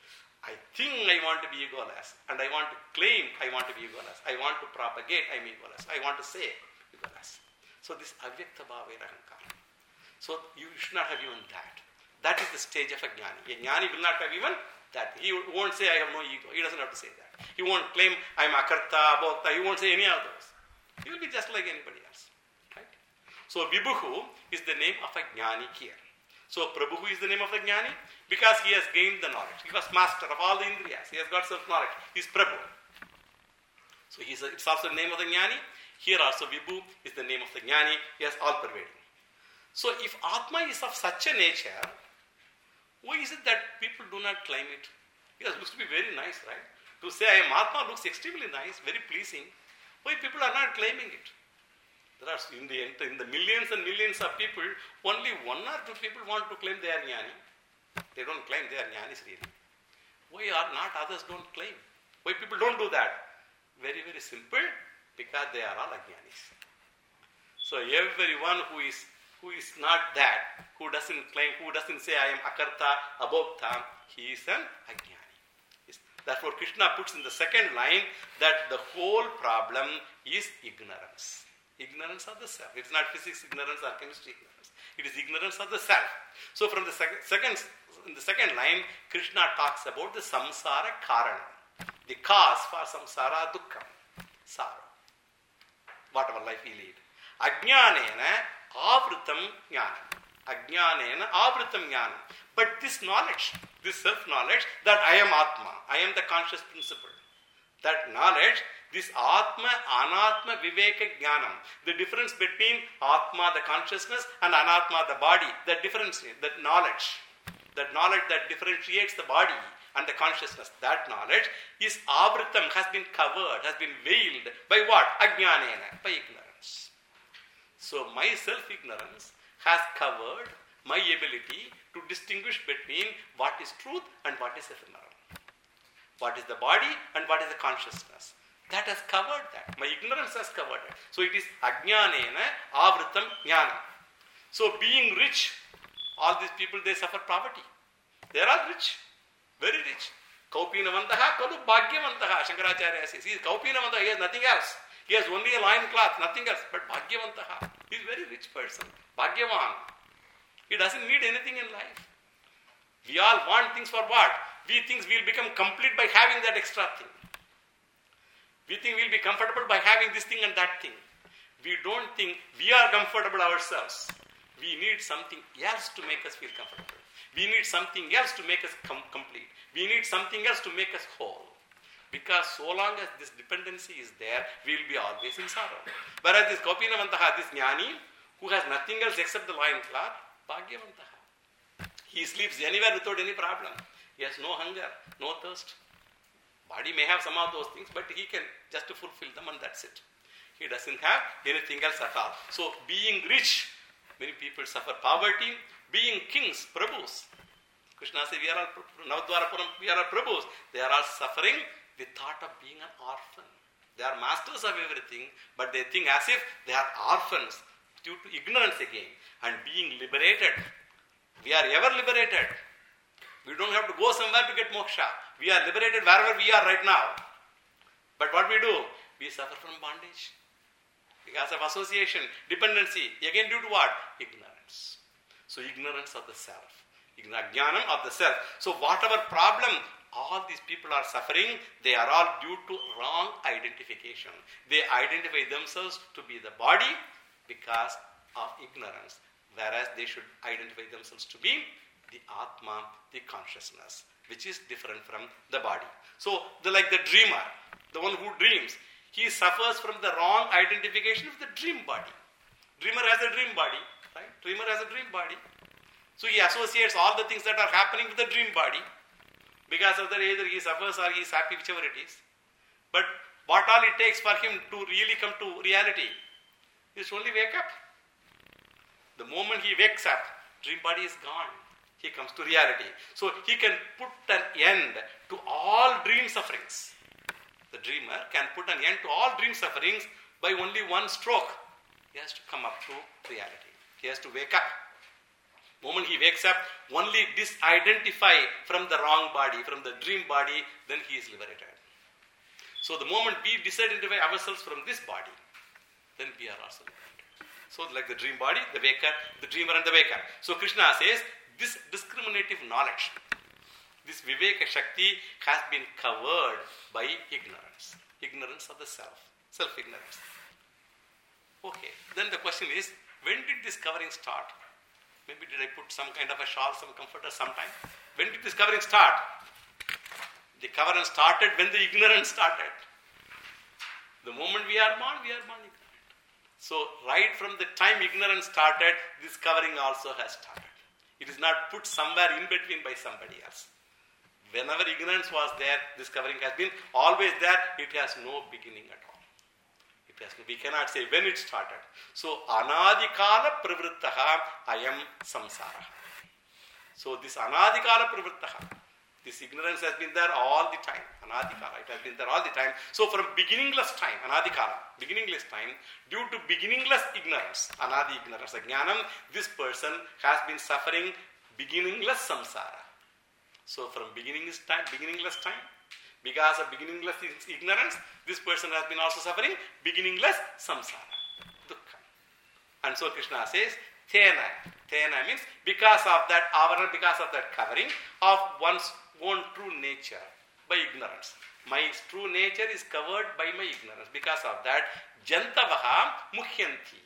Speaker 1: I think I want to be egoless, and I want to claim I want to be egoless. I want to propagate I'm egoless. I want to say egoless. So this avyakta bhava irahankara. So you should not have even that. That is the stage of a jnani. A jnani will not have even that. He won't say I have no ego. He doesn't have to say that. He won't claim I am akarta, abhokta. He won't say any of those. He will be just like anybody else. Right? So Vibhuhu is the name of a jnani here. So Prabhu is the name of the jnani because he has gained the knowledge. He was master of all the indriyas. He has got self-knowledge. He is Prabhu. So it's also the name of the jnani. Here also Vibhu is the name of the jnani. He is all-pervading. So if Atma is of such a nature, why is it that people do not claim it? Because it looks to be very nice, right? To say I am Atma looks extremely nice, very pleasing. Why people are not claiming it? There are in the millions and millions of people, only 1 or 2 people want to claim they are jnani. They don't claim they are jnanis really. Why are not others don't claim? Why people don't do that? Very, very simple, because they are all ajnanis. So everyone who is not that, who doesn't claim, who doesn't say I am akarta, abhokta, he is an ajnani. Therefore Krishna puts in the second line that the whole problem is ignorance. Ignorance of the self. It's not physics ignorance or chemistry ignorance. It is ignorance of the self. So from the in the second line, Krishna talks about the samsara karana, the cause for samsara dukkha, sorrow, whatever life we lead. Ajnanena avritam jnanam. Ajnanena avritam jnanam. But this knowledge, this self-knowledge that I am Atma, I am the conscious principle, that knowledge, this Atma, Anatma, Viveka, Jnanam, the difference between Atma, the consciousness, and Anatma, the body, that difference, that knowledge that differentiates the body and the consciousness, that knowledge is avritam, has been covered, has been veiled by what? Ajnanena, by ignorance. So my self-ignorance has covered my ability to distinguish between what is truth and what is ephemeral. What is the body and what is the consciousness. That has covered that. My ignorance has covered it. So it is ajnanena avritam jnanam. So being rich, all these people, they suffer poverty. They are all rich. Very rich. Kaupinavantaha kalu bhagyavantaha. Shankaracharya says, he is kaupinavantaha, he has nothing else. He has only a loin cloth, nothing else. But bhagyavantaha, he is a very rich person. Bhagyavan. He doesn't need anything in life. We all want things for what? We think we'll become complete by having that extra thing. We think we'll be comfortable by having this thing and that thing. We don't think we are comfortable ourselves. We need something else to make us feel comfortable. We need something else to make us complete. We need something else to make us whole. Because so long as this dependency is there, we will be always in sorrow. Whereas this Kaupinavantaha, this jnani, who has nothing else except the loincloth, bhagyavantaha. He sleeps anywhere without any problem. He has no hunger, no thirst. Body may have some of those things, but he can just to fulfill them and that's it. He doesn't have anything else at all. So being rich, many people suffer poverty. Being kings, prabhus. Krishna says, we are all Navadvarapuram, we are all prabhus. They are all suffering the thought of being an orphan. They are masters of everything, but they think as if they are orphans due to ignorance again. And being liberated, we are ever liberated. We don't have to go somewhere to get moksha. We are liberated wherever we are right now. But what we do? We suffer from bondage. Because of association, dependency. Again due to what? Ignorance. So ignorance of the self. Jnanam of the self. So whatever problem all these people are suffering, they are all due to wrong identification. They identify themselves to be the body because of ignorance. Whereas they should identify themselves to be the Atma, the consciousness, which is different from the body. So, like the dreamer, the one who dreams, he suffers from the wrong identification of the dream body. Dreamer has a dream body, right? Dreamer has a dream body. So he associates all the things that are happening with the dream body. Because of that, either he suffers or he is happy, whichever it is. But what all it takes for him to really come to reality is to only wake up. The moment he wakes up, dream body is gone. He comes to reality. So he can put an end to all dream sufferings. The dreamer can put an end to all dream sufferings by only one stroke. He has to come up to reality. He has to wake up. Moment he wakes up, only disidentify from the wrong body, from the dream body, then he is liberated. So the moment we disidentify ourselves from this body, then we are also liberated. So like the dream body, the waker, the dreamer and the waker. So Krishna says, this discriminative knowledge, this Viveka Shakti has been covered by ignorance. Ignorance of the self. Self-ignorance. Okay, then the question is, when did this covering start? Maybe did I put some kind of a shawl, some comforter sometime? When did this covering start? The covering started when the ignorance started. The moment we are born ignorant. So right from the time ignorance started, this covering also has started. It is not put somewhere in between by somebody else. Whenever ignorance was there, this covering has been always there. It has no beginning at all. We cannot say when it started. So, anadikala pravrittaha ayam samsara. So, this anadikala pravrittaha, this ignorance has been there all the time. Anadikala, it has been there all the time. So, from beginningless time, anadikala, beginningless time, due to beginningless ignorance, anadi ignorance, ajnanam, this person has been suffering beginningless samsara. So, from beginningless time, because of beginningless ignorance, this person has been also suffering beginningless samsara, dukkha. And so Krishna says, Tena. Tena means because of that avarana, because of that covering of one's own true nature by ignorance. My true nature is covered by my ignorance. Because of that, jantavaha muhyanti.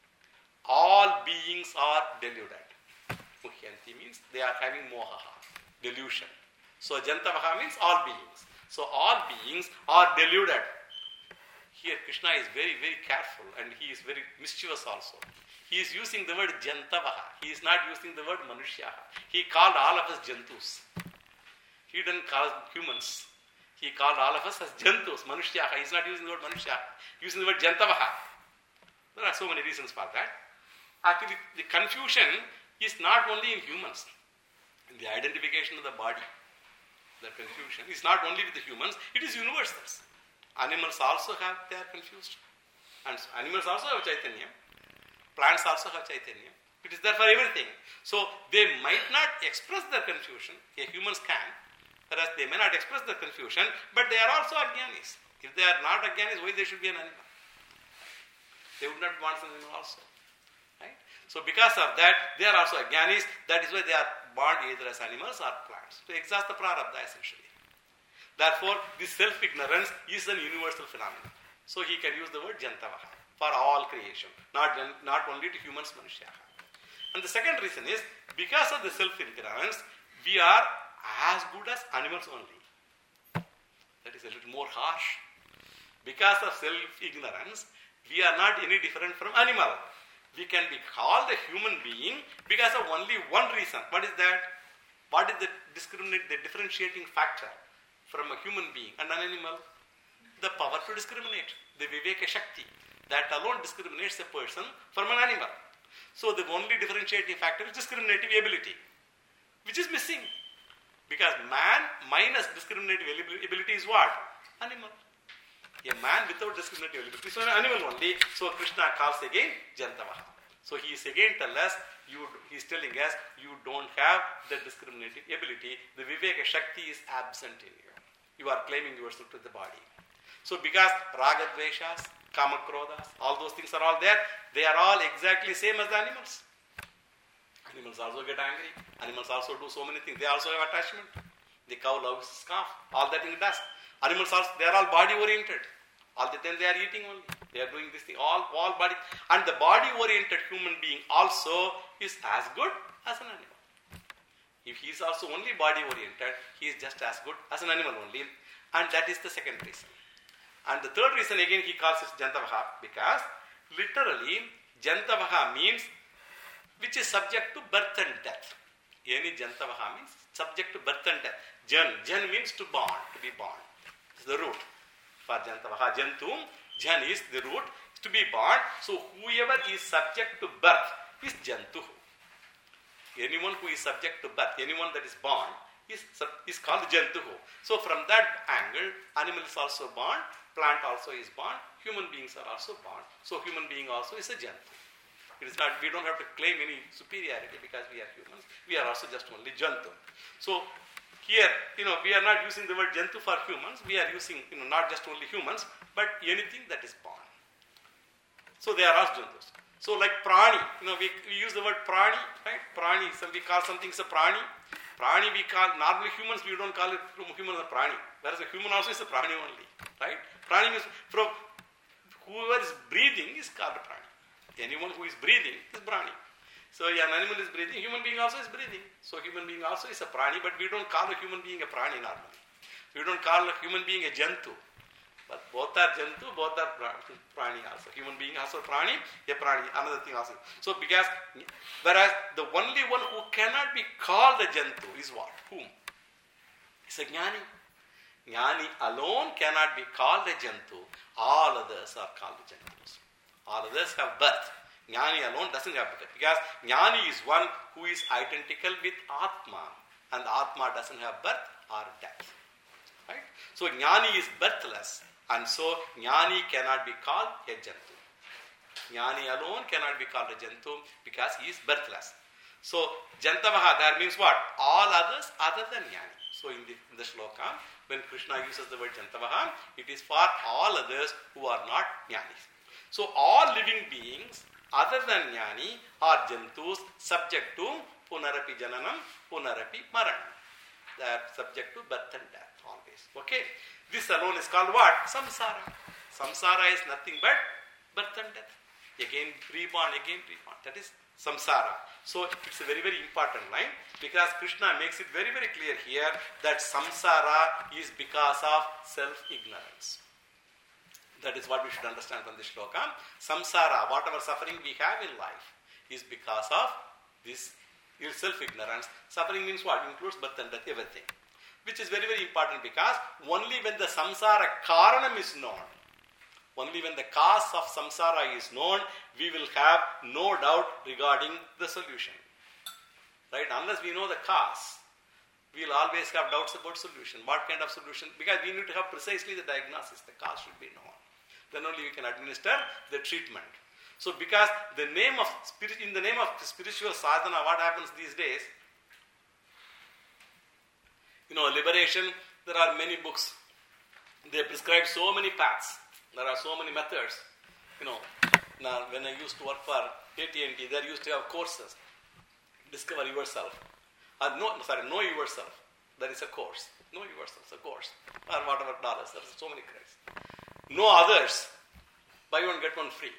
Speaker 1: All beings are deluded. Muhyanti means they are having mohaha, delusion. So jantavaha means all beings. So all beings are deluded. Here Krishna is very, very careful and he is very mischievous also. He is using the word jantavaha. He is not using the word manushyaha. He called all of us jantus. He didn't call us humans. He called all of us as jantus, manushyaha. He is not using the word manushyaha. Using the word jantavaha. There are so many reasons for that. Actually, the confusion is not only in humans. In the identification of the body. The confusion is not only with the humans, it is universals. Animals also they are confused. And animals also have Chaitanya. Plants also have Chaitanya. It is there for everything. So they might not express their confusion. Humans can. Whereas they may not express their confusion, but they are also ajnanis. If they are not ajnanis, why they should be an animal? They would not want an animal also. Right? So because of that, they are also ajnanis. That is why they are born either as animals or plants. To exhaust the prarabdha essentially. Therefore, this self-ignorance is an universal phenomenon. So he can use the word jantavaha for all creation. Not only to humans, manusyaha. And the second reason is, because of the self-ignorance, we are as good as animals only. That is a little more harsh. Because of self-ignorance, we are not any different from animal. We can be called a human being because of only one reason. What is that? What is the differentiating factor from a human being and an animal? The power to discriminate. The Viveka Shakti. That alone discriminates a person from an animal. So the only differentiating factor is discriminative ability, which is missing. Because man minus discriminative ability is what? Animal. A man without discriminative ability is an animal only. So Krishna calls again Jantavaha. So he is again telling us, he is telling us, you don't have the discriminative ability. The Viveka Shakti is absent in you. You are claiming yourself to the body. So because Raga Dveshas, Kama Krodhas, all those things are all there, they are all exactly same as the animals. Animals also get angry. Animals also do so many things. They also have attachment. The cow loves calf. All that thing does. Animals also, they are all body oriented. All the time they are eating only. They are doing this thing, all body. And the body-oriented human being also is as good as an animal. If he is also only body-oriented, he is just as good as an animal only. And that is the second reason. And the third reason again he calls it Jantavaha, because literally Jantavaha means which is subject to birth and death. Any Jantavaha means subject to birth and death. Jan means to born, to be born. This is the root. For Jantavaha, Jantu, Jan is the root, to be born. So whoever is subject to birth is Jantu. Anyone who is subject to birth, anyone that is born, is called Jantu. So from that angle, animal is also born, plant also is born, human beings are also born. So human being also is a Jantu. It is not, we don't have to claim any superiority because we are humans. We are also just only jantu. So here, we are not using the word jantu for humans. We are using, not just only humans, but anything that is born. So they are also jantus. So like prani, we use the word prani, right? Prani, so we call something a prani. Prani we call, normally humans, we don't call it human a prani. Whereas a human also is a prani only, right? Prani means from whoever is breathing is called a prani. Anyone who is breathing is prani. So an animal is breathing, human being also is breathing. So human being also is a prani, but we don't call a human being a prani normally. We don't call a human being a jantu. But both are jantu, both are prani also. Human being also prani, a prani, another thing also. So whereas the only one who cannot be called a jantu is what? Whom? It's a jnani. Jnani alone cannot be called a jantu. All others are called jantus. All others have birth. Jnani alone doesn't have birth. Because jnani is one who is identical with Atma. And Atma doesn't have birth or death. Right? So jnani is birthless. And so jnani cannot be called a jantu. Jnani alone cannot be called a jantu because he is birthless. So jantavaha there means what? All others other than jnani. So in the shloka, when Krishna uses the word jantavaha, it is for all others who are not jnanis. So all living beings other than jnani are jantus subject to punarapi jananam, punarapi maranam. They are subject to birth and death always. Okay? This alone is called what? Samsara. Samsara is nothing but birth and death. Again reborn, again reborn. That is samsara. So it's a very, very important line because Krishna makes it very, very clear here that samsara is because of self-ignorance. That is what we should understand from this shloka. Samsara, whatever suffering we have in life, is because of this self-ignorance. Suffering means what? Includes birth and death, everything. Which is very, very important because only when the samsara karanam is known, only when the cause of samsara is known, we will have no doubt regarding the solution. Right? Unless we know the cause, we will always have doubts about solution. What kind of solution? Because we need to have precisely the diagnosis. The cause should be known. Then only we can administer the treatment. So because in the name of spiritual sadhana, what happens these days? Liberation, there are many books. They prescribe so many paths. There are so many methods. Now when I used to work for AT&T, there used to have courses. Discover yourself. Know yourself. There is a course. Know yourself, it's a course. Or whatever dollars. There are so many credits. Know others. Buy one, get one free.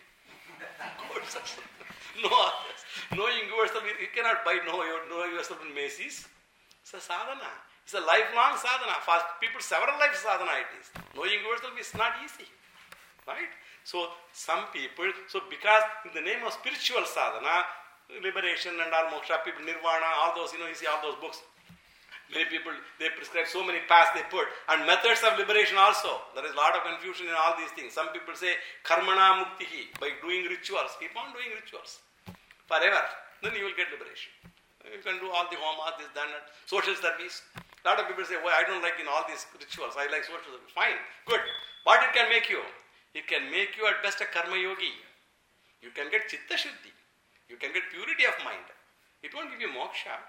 Speaker 1: Courses. Know others. Knowing yourself, you cannot know yourself in Macy's. It's a sadhana. It's a lifelong sadhana. For people, several life sadhana it is. Knowing yourself is not easy. Right? So, some people, because in the name of spiritual sadhana, liberation and all moksha, people, nirvana, all those, you see all those books. Many people, they prescribe so many paths they put. And methods of liberation also. There is a lot of confusion in all these things. Some people say, karmana muktihi, by doing rituals. Keep on doing rituals. Forever. Then you will get liberation. You can do all the homas, this, that, social service. A lot of people say, well, I don't like all these rituals. I like social service. Fine. Good. What it can make you? It can make you at best a karma yogi. You can get chitta shuddhi. You can get purity of mind. It won't give you moksha.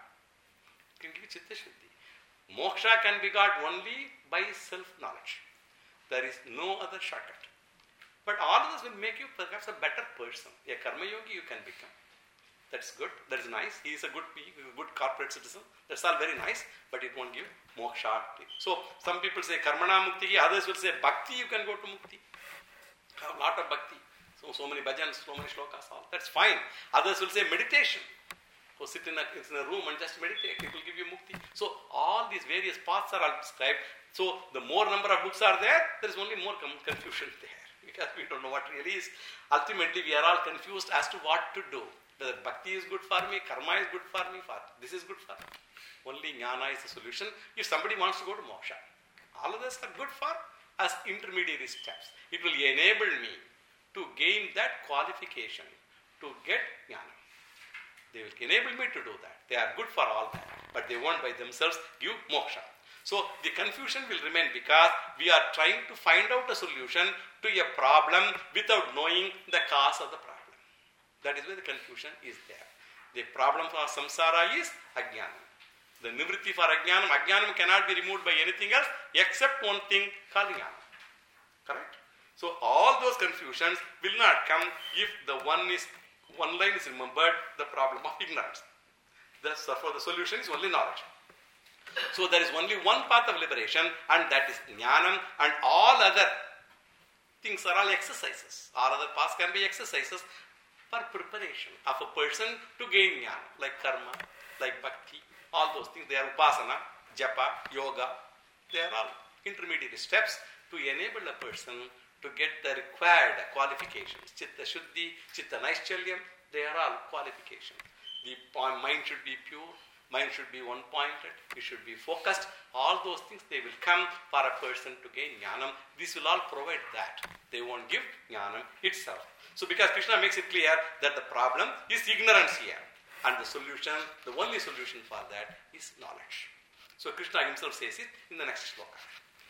Speaker 1: It can give you chitta shuddhi. Moksha can be got only by self-knowledge. There is no other shortcut. But all of this will make you perhaps a better person. A karma yogi you can become. That's good. That is nice. He is a good corporate citizen. That's all very nice. But it won't give moksha. So some people say karmana mukti. Others will say bhakti you can go to mukti. Have a lot of bhakti. So many bhajans, so many shlokas. All. That's fine. Others will say meditation. So sit in a room and just meditate. It will give you mukti. So all these various paths are all described. So the more number of books are there is only more confusion there. Because we don't know what really is. Ultimately we are all confused as to what to do. Whether bhakti is good for me, karma is good for me, this is good for me. Only jnana is the solution. If somebody wants to go to moksha, all of this are good for as intermediary steps. It will enable me to gain that qualification to get jnana. They will enable me to do that. They are good for all that. But they won't by themselves give moksha. So the confusion will remain because we are trying to find out a solution to a problem without knowing the cause of the problem. That is where the confusion is there. The problem for samsara is ajnanam. The nivritti for ajnanam, ajnanam cannot be removed by anything else except one thing called jnana. Correct? So all those confusions will not come if the one line is remembered, the problem of ignorance. Therefore the solution is only knowledge. So there is only one path of liberation, and that is jnanam, and all other things are all exercises. All other paths can be exercises for preparation of a person to gain jnana, like karma, like bhakti, all those things. They are upasana, japa, yoga. They are all intermediate steps to enable a person to get the required qualifications. Chitta Shuddhi, Chitta Naishchalyam, they are all qualifications. The mind should be pure, mind should be one-pointed, it should be focused. All those things, they will come for a person to gain jnanam. This will all provide that. They won't give jnanam itself. So because Krishna makes it clear that the problem is ignorance here. And the solution, the only solution for that is knowledge. So Krishna himself says it in the next shloka.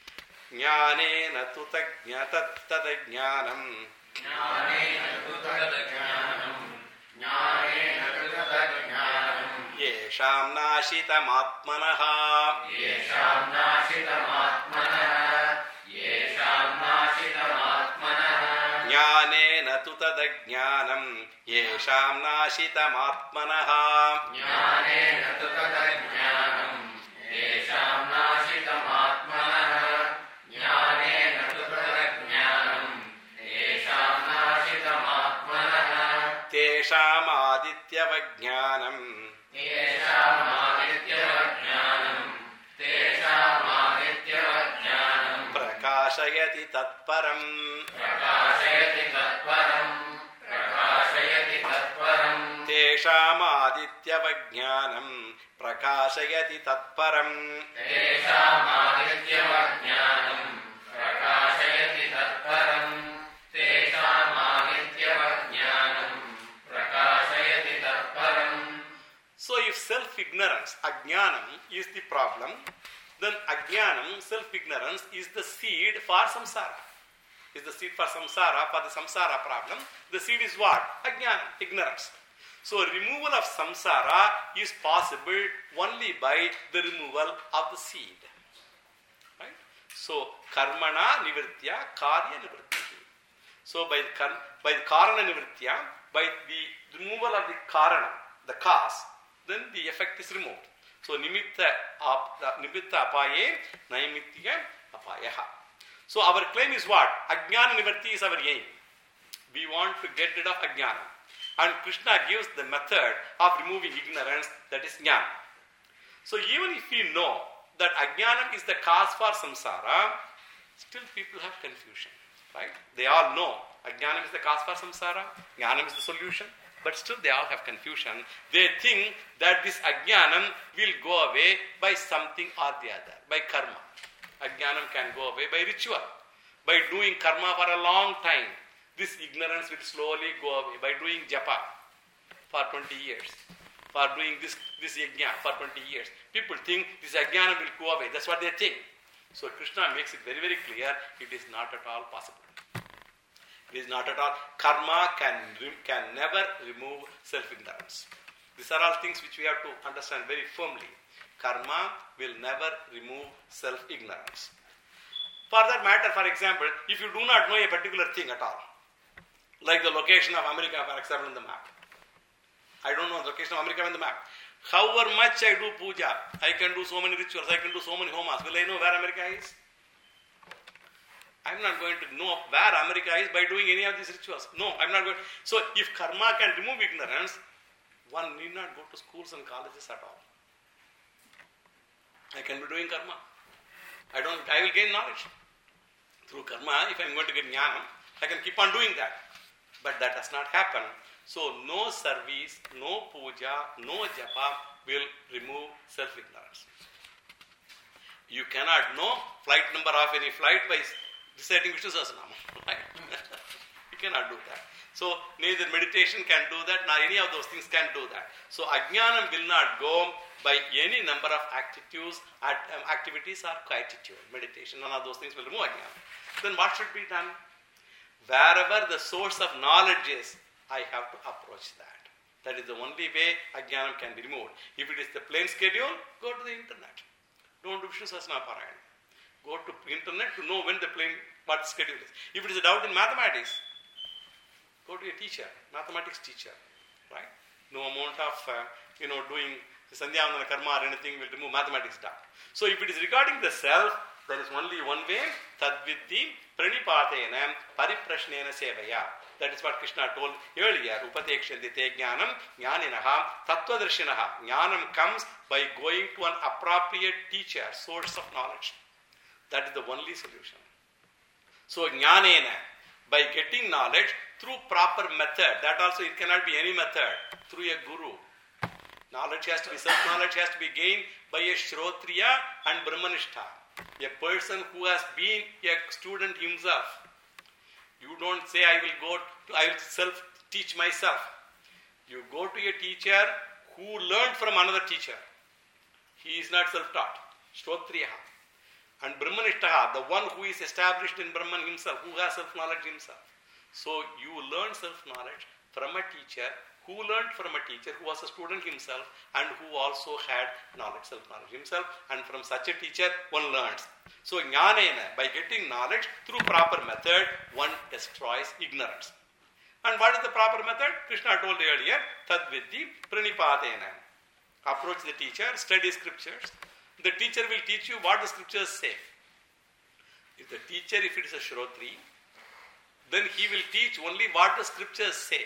Speaker 1: Jnanena tu tadajnanam.
Speaker 3: Jnanena tu tadajnanam. Jnanena tu tadajnanam.
Speaker 1: Yesham nashitam atmanaha.
Speaker 3: Yesham nashitam atmanaha. Yesham nashitam atmanaha.
Speaker 1: Jnanena tu tadajnanam. Yesham nashitam atmanaha.
Speaker 3: Jnanena tu tadajnanam. Yesham nashitam atmanaha. Jnanena tu tadajnanam. Yesham nashitam atmanaha.
Speaker 1: Tesham adityavajnanam.
Speaker 3: Tesham adityavajnanam. Tesham adityavajnanam.
Speaker 1: Prakashayati tatparam.
Speaker 3: Prakashayati tatparam. Prakashayati tatparam.
Speaker 1: Tesham adityavajnanam. Prakashayati tatparam.
Speaker 3: Tesham adityavajnanam. Prakashayati tatparam. Tesham adityavajnanam. Prakashayati tatparam.
Speaker 1: So if self-ignorance, ajnanam, is the problem, then ajnanam, self-ignorance, is the seed for samsara. Is the seed for samsara, for the samsara problem. The seed is what? Ajnanam, ignorance. So removal of samsara is possible only by the removal of the seed. Right? So karmana nivritya karya nivritya. So by the karana nivritya, by the removal of the karana, the cause, then the effect is removed. So nimitta apaye naimitya apayaha. So our claim is what? Ajnana nivarti is our aim. We want to get rid of ajnana. And Krishna gives the method of removing ignorance, that is jnana. So even if we know that ajnanam is the cause for samsara, still people have confusion. Right? They all know ajnanam is the cause for samsara, jnanam is the solution, but still they all have confusion. They think that this ajnanam will go away by something or the other, by karma. Ajnanam can go away by ritual, by doing karma for a long time. This ignorance will slowly go away by doing japa for 20 years, for doing this yajna for 20 years. People think this ajnana will go away. That's what they think. So Krishna makes it very, very clear, it is not at all possible. It is not at all. Karma can never remove self-ignorance. These are all things which we have to understand very firmly. Karma will never remove self-ignorance. For that matter, for example, if you do not know a particular thing at all, like the location of America, for example, in the map. I don't know the location of America on the map. However much I do puja, I can do so many rituals, I can do so many homas. Will I know where America is? I'm not going to know where America is by doing any of these rituals. No, I'm not going. So if karma can remove ignorance, one need not go to schools and colleges at all. I can be doing karma. I will gain knowledge. Through karma, if I'm going to get jnana, I can keep on doing that. But that does not happen. So no service, no puja, no japa will remove self-ignorance. You cannot know flight number of any flight by reciting Vishnu Sahasranama. Right? You cannot do that. So neither meditation can do that, nor any of those things can do that. So ajnanam will not go by any number of activities or quietude, meditation. None of those things will remove ajnanam. Then what should be done? Wherever the source of knowledge is, I have to approach that. That is the only way Ajnanam can be removed. If it is the plain schedule, go to the internet. Don't do Vishnu Sahasranama Parayana. Go to internet to know when what the schedule is. If it is a doubt in mathematics, go to a teacher, mathematics teacher, right? No amount of, doing Sandhyavandana karma or anything will remove mathematics doubt. So if it is regarding the self, there is only one way, tadviddhi pranipatena pariprashnena sevaya. That is what Krishna told earlier. Upatekshyanti te jnanam jnaninaha tattvadarshinaha. Jnanam comes by going to an appropriate teacher, source of knowledge. That is the only solution. So jnanena, by getting knowledge through proper method. That also, it cannot be any method. Through a guru. Knowledge has to be, self-knowledge has to be gained by a Shrotriya and Brahmanistha. A person who has been a student himself. You don't say, I will self-teach myself. You go to a teacher who learned from another teacher. He is not self-taught. Shrotriya. And Brahmanistha, the one who is established in Brahman himself, who has self-knowledge himself. So you learn self-knowledge from a teacher who learned from a teacher who was a student himself and who also had knowledge, self-knowledge himself, and from such a teacher one learns. So jnanena, by getting knowledge through proper method, one destroys ignorance. And what is the proper method? Krishna told earlier, tadviddhi pranipatena. Approach the teacher, study scriptures. The teacher will teach you what the scriptures say. If the teacher, if it is a Shrotri, then he will teach only what the scriptures say.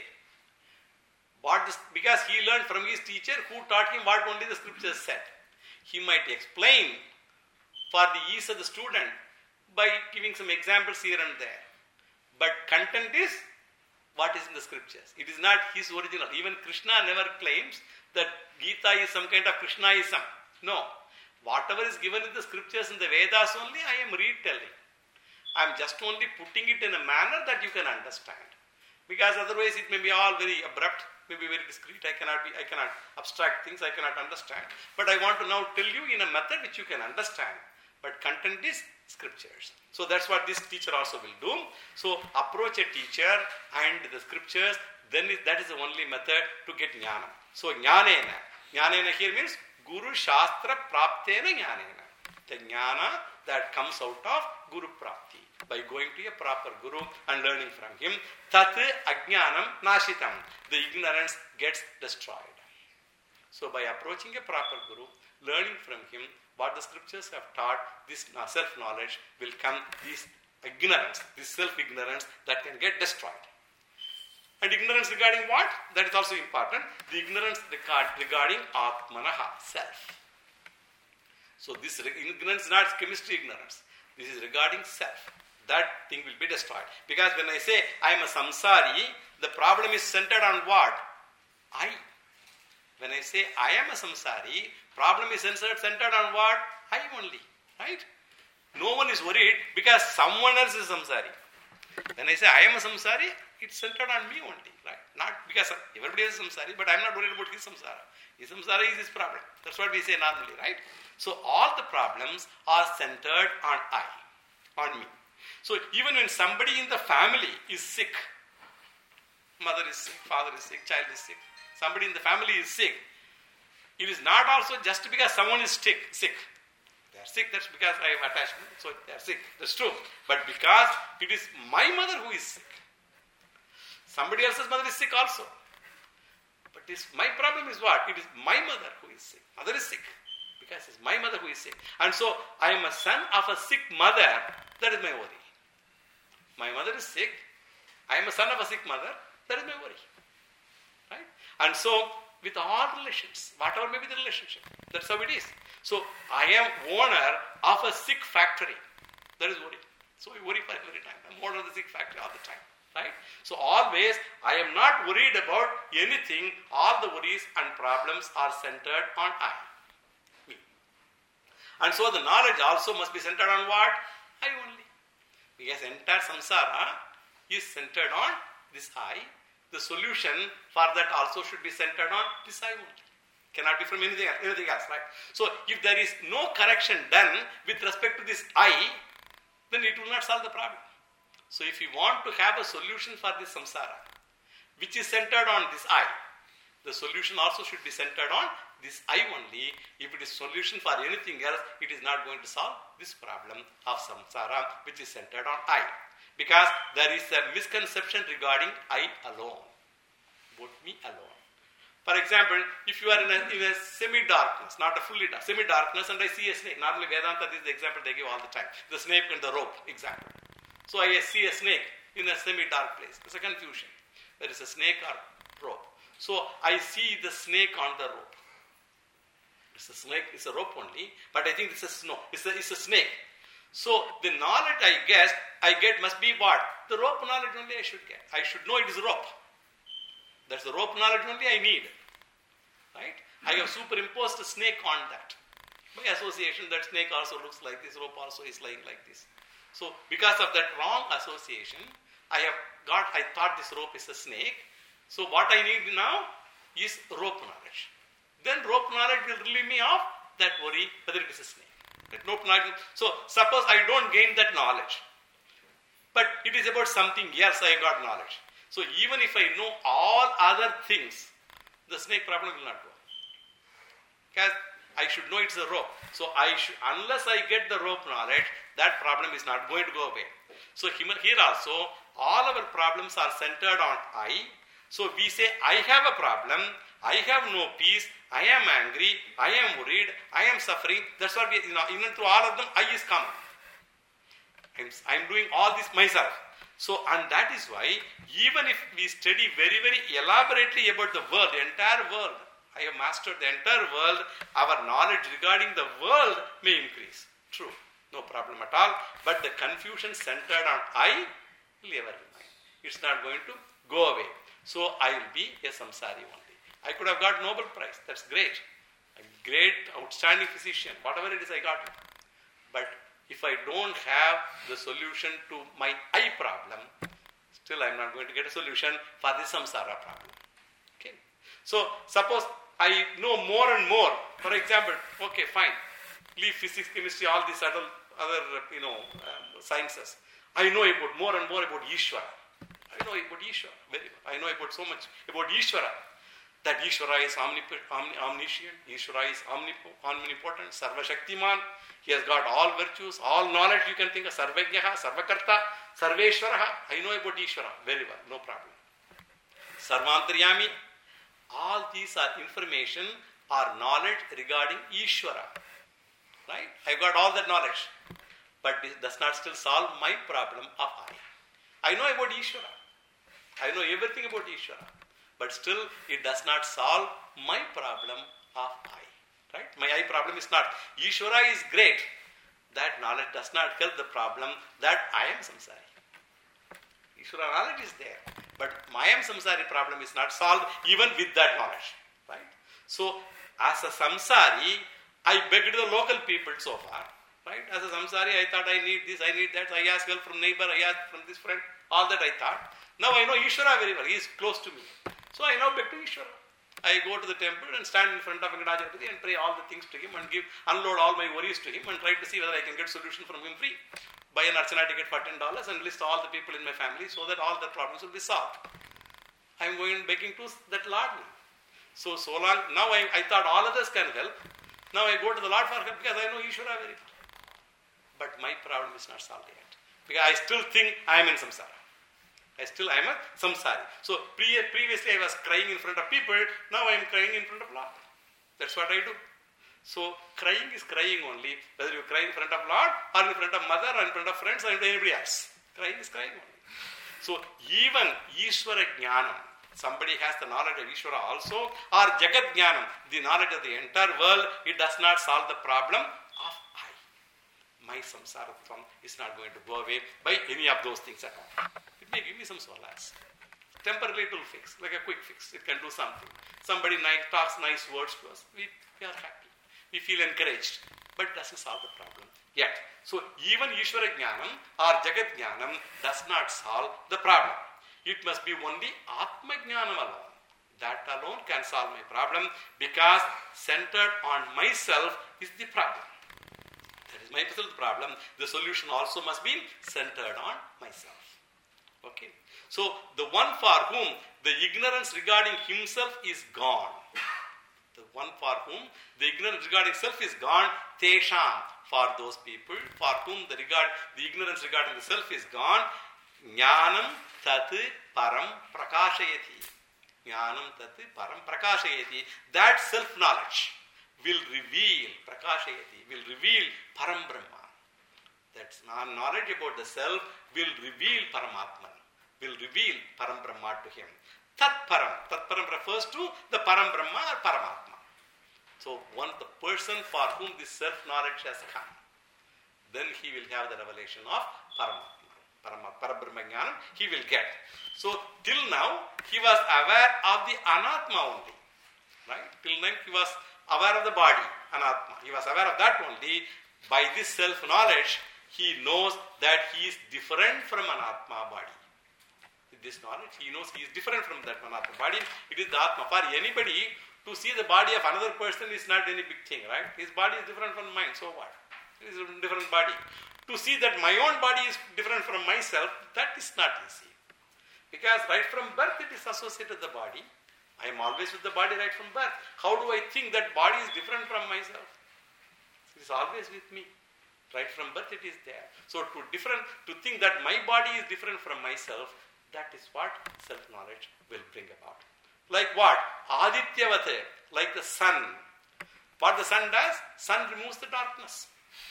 Speaker 1: Because he learned from his teacher who taught him what only the scriptures said. He might explain for the ease of the student by giving some examples here and there. But content is what is in the scriptures. It is not his original. Even Krishna never claims that Gita is some kind of Krishnaism. No. Whatever is given in the scriptures in the Vedas only, I am retelling. I am just only putting it in a manner that you can understand. Because otherwise it may be all very abrupt, may be very discreet. I cannot abstract things, I cannot understand. But I want to now tell you in a method which you can understand. But content is scriptures. So that's what this teacher also will do. So approach a teacher and the scriptures, then that is the only method to get jnana. So jnanena. Jnanena here means Guru Shastra Praptena Jnanena. The jnana that comes out of Guru Prapti. By going to a proper Guru and learning from him. Tat Ajnanam Nashitam. The ignorance gets destroyed. So by approaching a proper Guru, learning from him what the scriptures have taught, this self-knowledge will come, this ignorance, this self-ignorance that can get destroyed. And ignorance regarding what? That is also important. The ignorance regarding Atmanaha, self. So this ignorance is not chemistry ignorance. This is regarding self. That thing will be destroyed. Because when I say I am a samsari, the problem is centered on what? I. When I say I am a samsari, problem is centered on what? I only. Right? No one is worried because someone else is samsari. When I say I am a samsari, it's centered on me only. Right? Not because everybody is samsari, but I am not worried about his samsara. His samsara is his problem. That's what we say normally, right? So all the problems are centered on I, on me. So even when somebody in the family is sick, mother is sick, father is sick, child is sick, somebody in the family is sick, it is not also just because someone is sick. They are sick, that's because I have attachment, so they are sick. That's true. But because it is my mother who is sick. Somebody else's mother is sick also. But my problem is what? It is my mother who is sick. Mother is sick. Because it's my mother who is sick. And so I am a son of a sick mother. That is my worry. My mother is sick. I am a son of a sick mother. That is my worry. Right? And so with all relations, whatever may be the relationship, that's how it is. So I am owner of a sick factory. That is worry. So I worry for every time. I'm owner of the sick factory all the time. Right? So always I am not worried about anything. All the worries and problems are centered on I. Me. And so the knowledge also must be centered on what? I only. Because entire samsara is centered on this I. The solution for that also should be centered on this I only. Cannot be from anything else, right? So if there is no correction done with respect to this I, then it will not solve the problem. So if you want to have a solution for this samsara, which is centered on this I. The solution also should be centered on this I only. If it is solution for anything else, it is not going to solve this problem of samsara, which is centered on I. Because there is a misconception regarding I alone. About me alone. For example, if you are in a semi-darkness, not a fully dark, semi-darkness, and I see a snake. Normally Vedanta, this is the example they give all the time. The snake and the rope example. So I see a snake in a semi-dark place. There's a confusion. There is a snake or rope. So I see the snake on the rope. It's a snake, it's a rope only, but I think it's a snake. So the knowledge I get must be what? The rope knowledge only I should get. I should know it is rope. That's the rope knowledge only I need. Right? I have superimposed a snake on that. By association, that snake also looks like this, rope also is lying like this. So because of that wrong association, I thought this rope is a snake. So what I need now is rope knowledge. Then rope knowledge will relieve me of that worry whether it is a snake. That rope knowledge. So suppose I don't gain that knowledge, but it is about something else I got knowledge. So even if I know all other things, the snake problem will not go. Because I should know it's a rope. So unless I get the rope knowledge, that problem is not going to go away. So here also, all our problems are centered on I. So we say, I have a problem, I have no peace, I am angry, I am worried, I am suffering. That's what even through all of them, I is common. I'm doing all this myself. So, and that is why, even if we study very, very elaborately about the world, the entire world, I have mastered the entire world, our knowledge regarding the world may increase. True, no problem at all. But the confusion centered on I will ever remain. It's not going to go away. So, I will be a samsari only. I could have got Nobel Prize. That's great. A great, outstanding physician. Whatever it is, I got it. But if I don't have the solution to my I problem, still I am not going to get a solution for the samsara problem. Okay. So suppose I know more and more. For example, okay, fine. Leave physics, chemistry, all these other sciences. I know more and more about Ishvara. I know about Ishvara. I know about so much about Ishvara. That Ishvara is omniscient, Ishvara is omnipotent, Sarvashaktiman. He has got all virtues, all knowledge you can think of. Sarvajnaha, Sarvakarta, Sarveshwaraha. I know about Ishvara very well, no problem. Sarvantaryami. All these are information or knowledge regarding Ishvara. Right? I got all that knowledge. But this does not still solve my problem of I. I know about Ishvara. I know everything about Ishvara. But still, it does not solve my problem of I. Right? My I problem is not. Ishvara is great. That knowledge does not help the problem that I am samsari. Ishvara knowledge is there. But my I am samsari problem is not solved even with that knowledge. Right? So, as a samsari, I begged the local people so far. Right? As a samsari, I thought I need this, I need that. I asked help from neighbor, I asked from this friend. All that I thought. Now I know Ishvara very well. He is close to me. So I now beg to Ishvara. I go to the temple and stand in front of Venkatacharapati and pray all the things to him and unload all my worries to him and try to see whether I can get solution from him free. Buy an Archana ticket for $10 and list all the people in my family so that all the problems will be solved. I am going begging to that Lord now. So long, now I thought all others can help. Now I go to the Lord for help because I know Ishvara very well. But my problem is not solved yet. Because I still think I am in samsara. I am a samsari. So previously I was crying in front of people, now I am crying in front of Lord. That's what I do. So crying is crying only, whether you cry in front of Lord or in front of mother or in front of friends or in front of anybody else. Crying is crying only. So even Ishvara Jnanam, somebody has the knowledge of Ishvara also, or Jagat Jnanam, the knowledge of the entire world, it does not solve the problem of I. My samsaratvam is not going to go away by any of those things at all. It may give me some solace. Temporarily it will fix, like a quick fix. It can do something. Somebody talks nice words to us. We are happy. We feel encouraged. But it doesn't solve the problem yet. So even Ishvara Jnanam or Jagat Jnanam does not solve the problem. It must be only Atma Jnanam alone. That alone can solve my problem because centered on myself is the problem. That is my problem. The solution also must be centered on myself. Okay. So the one for whom the ignorance regarding himself is gone. The one for whom the ignorance regarding self is gone, tesham, for those people for whom the ignorance regarding the self is gone, jnanam tat param prakashayati. Jnanam tat param prakashayati. That self-knowledge will reveal, prakashayati, will reveal param brahma. That knowledge about the self will reveal Paramatman, will reveal Param Brahma to him. Tat Param refers to the Param Brahma or Paramatma. So the person for whom this self-knowledge has come, then he will have the revelation of Paramatma, Parabrahma Jnanam, he will get. So till now, he was aware of the Anatma only. Right? Till now, he was aware of the body, Anatma. He was aware of that only. By this self-knowledge, he knows that he is different from Anatma body. With this knowledge, he knows he is different from that Anatma body. It is the Atma. For anybody, to see the body of another person is not any big thing, right? His body is different from mine, so what? It is a different body. To see that my own body is different from myself, that is not easy. Because right from birth, it is associated with the body. I am always with the body right from birth. How do I think that body is different from myself? It is always with me. Right from birth it is there. So to think that my body is different from myself, that is what self-knowledge will bring about. Like what? Adityavate, like the sun. What the sun does? Sun removes the darkness.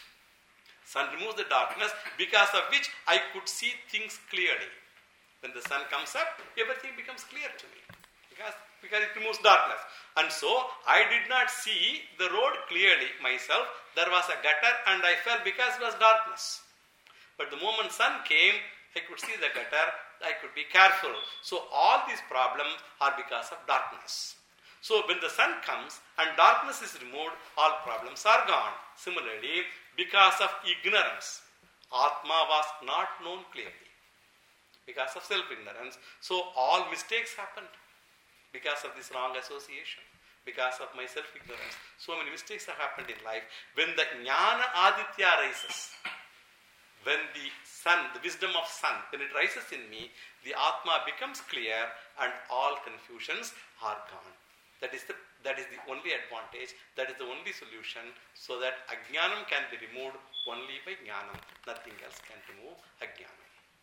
Speaker 1: Sun removes the darkness because of which I could see things clearly. When the sun comes up, everything becomes clear to me. Because it removes darkness. And so, I did not see the road clearly myself. There was a gutter and I fell because it was darkness. But the moment sun came, I could see the gutter, I could be careful. So, all these problems are because of darkness. So, when the sun comes and darkness is removed, all problems are gone. Similarly, because of ignorance, Atma was not known clearly. Because of self-ignorance. So, all mistakes happened. Because of this wrong association, because of my self-ignorance. So many mistakes have happened in life. When the Jnana Aditya rises, when the sun, the wisdom of sun, when it rises in me, the Atma becomes clear and all confusions are gone. That is the only advantage, that is the only solution, so that Ajnanam can be removed only by Jnanam. Nothing else can remove Ajnanam.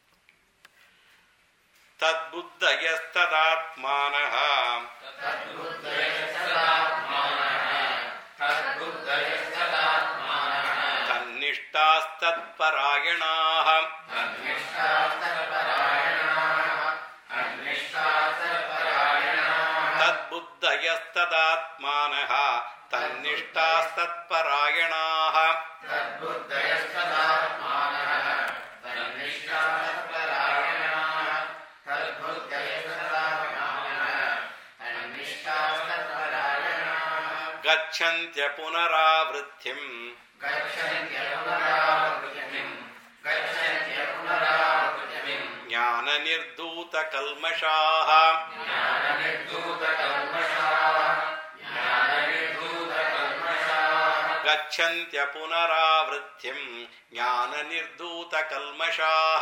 Speaker 1: तद्बुद्धयस्तदात्मानः तन्निष्ठास्तत्परायणाः तद्बुद्धयस्तदात्मानः तन्निष्ठास्तत्परायणाः गच्छन्त्य पुनरावृत्तिम् ज्ञाननिर्धूतकल्मषाः गच्छन्त्य पुनरावृत्तिम् ज्ञाननिर्धूतकल्मषाः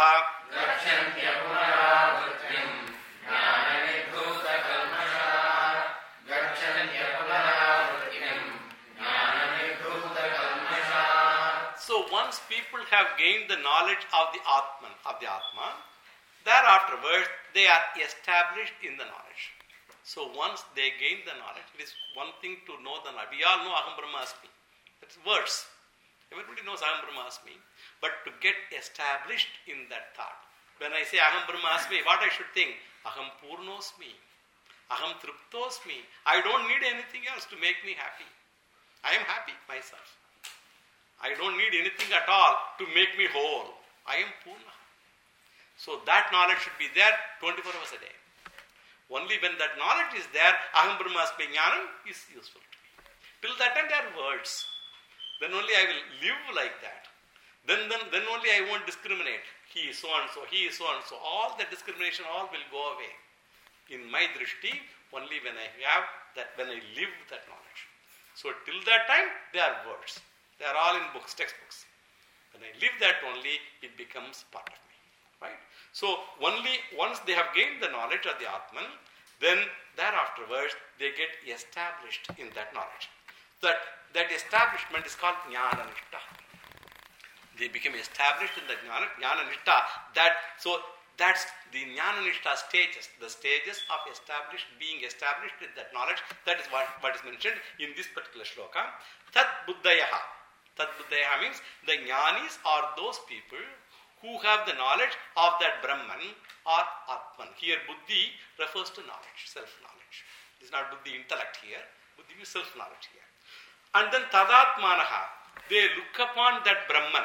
Speaker 1: So once people have gained the knowledge of the Atman, thereafterwards they are established in the knowledge. So once they gain the knowledge, it is one thing to know the knowledge. We all know Aham Brahmasmi. That's words. Everybody knows Aham Brahmasmi. But to get established in that thought. When I say Aham Brahmasmi, what I should think? Aham Purnosmi. Aham Triptosmi. I don't need anything else to make me happy. I am happy myself. I don't need anything at all to make me whole. I am Purna. So that knowledge should be there 24 hours a day. Only when that knowledge is there, Aham Brahmasmi Jnanam is useful to me. Till that time, they are words. Then only I will live like that. Then only I won't discriminate. He is so and so, he is so and so. All the discrimination, all will go away. In my drishti, only when I live that knowledge. So till that time, they are words. They are all in books, textbooks. When I live that only, it becomes part of me. Right? So only once they have gained the knowledge of the Atman, then thereafterwards they get established in that knowledge. That establishment is called Jnana Nishta. They become established in the Jnana Nishta. That's the Jnana Nishta stages, the stages of being established in that knowledge. That is what is mentioned in this particular shloka. Tat Buddhayaha. Tat Buddhayaha means the Jnanis are those people who have the knowledge of that Brahman or Atman. Here Buddhi refers to knowledge, self-knowledge. This is not Buddhi intellect here. Buddhi is self-knowledge here. And then Tadatmanaha. They look upon that Brahman.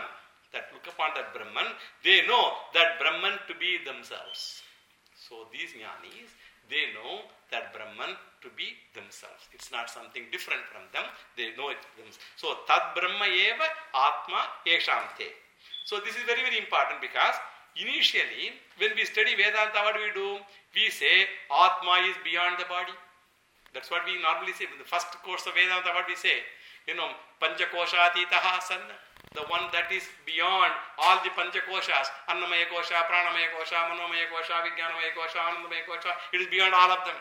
Speaker 1: They know that Brahman to be themselves. So these jnanis, they know that Brahman to be themselves. It's not something different from them. They know it themselves. So Tad Brahma eva Atma Esham Te. So this is very, very important because initially when we study Vedanta, what do? We say Atma is beyond the body. That's what we normally say. In the first course of Vedanta, what we say? Panchakoshatitaha sanna. The one that is beyond all the Panchakoshas, Annamaya Kosha, Pranamaya Kosha, Manomaya Kosha, Vijnanamaya Kosha, Anandamaya Kosha, it is beyond all of them.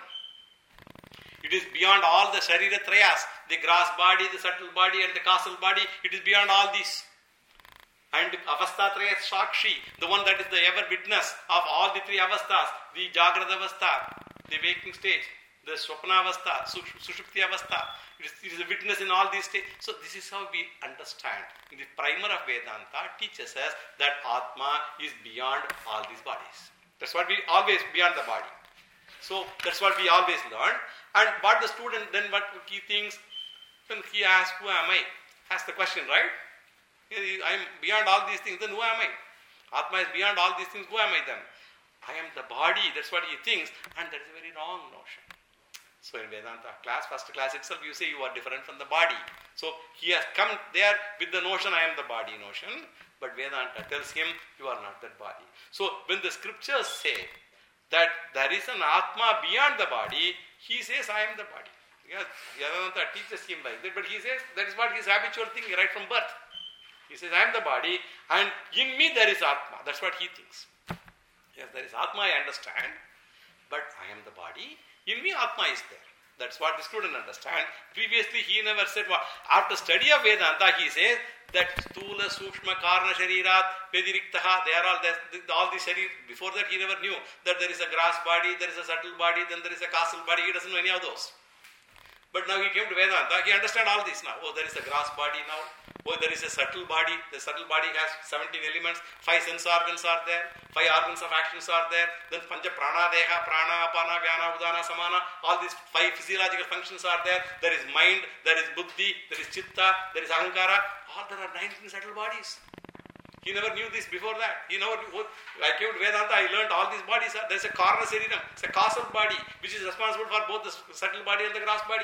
Speaker 1: It is beyond all the Sharira Trayas, the gross body, the subtle body and the causal body, it is beyond all these. And Avastha Trayas Shakshi, the one that is the ever witness of all the three Avasthas, the Jagrata Avastha, the waking stage, the Swapna Avastha, Sushupti Avastha. It is a witness in all these stages. So this is how we understand. In the primer of Vedanta teaches us that Atma is beyond all these bodies. That's what we always, beyond the body. So that's what we always learn. And what the student then, what he thinks, when he asks, who am I? Asks the question, right? I am beyond all these things, then who am I? Atma is beyond all these things, who am I then? I am the body, that's what he thinks. And that is a very wrong notion. So in Vedanta class, first class itself, you say you are different from the body. So he has come there with the notion, I am the body notion. But Vedanta tells him, you are not that body. So when the scriptures say that there is an Atma beyond the body, he says, I am the body. Yes, Vedanta teaches him like that. But he says, that is what his habitual thing right from birth. He says, I am the body and in me there is Atma. That's what he thinks. Yes, there is Atma, I understand. But I am the body. In me, Atma is there. That's what the student understands. Previously, he never said what. After study of Vedanta, he says that Stula, Sukshma, Karna, Sharirat, Vediriktaha, they are all the Sharir. Before that, he never knew that there is a gross body, there is a subtle body, then there is a causal body. He doesn't know any of those. But now he came to Vedanta, he understands all this now. Oh, there is a gross body now. Oh, there is a subtle body. The subtle body has 17 elements. 5 sense organs are there. 5 organs of actions are there. Then Pancha Prana, Deha, Prana, Apana, Vyana, Udana, Samana. All these 5 physiological functions are there. There is mind, there is buddhi, there is chitta, there is ahankara. All there are 19 subtle bodies. He never knew this before that. I came to Vedanta, I learned all these bodies. There is a Karna Sariram. It's a causal body which is responsible for both the subtle body and the gross body.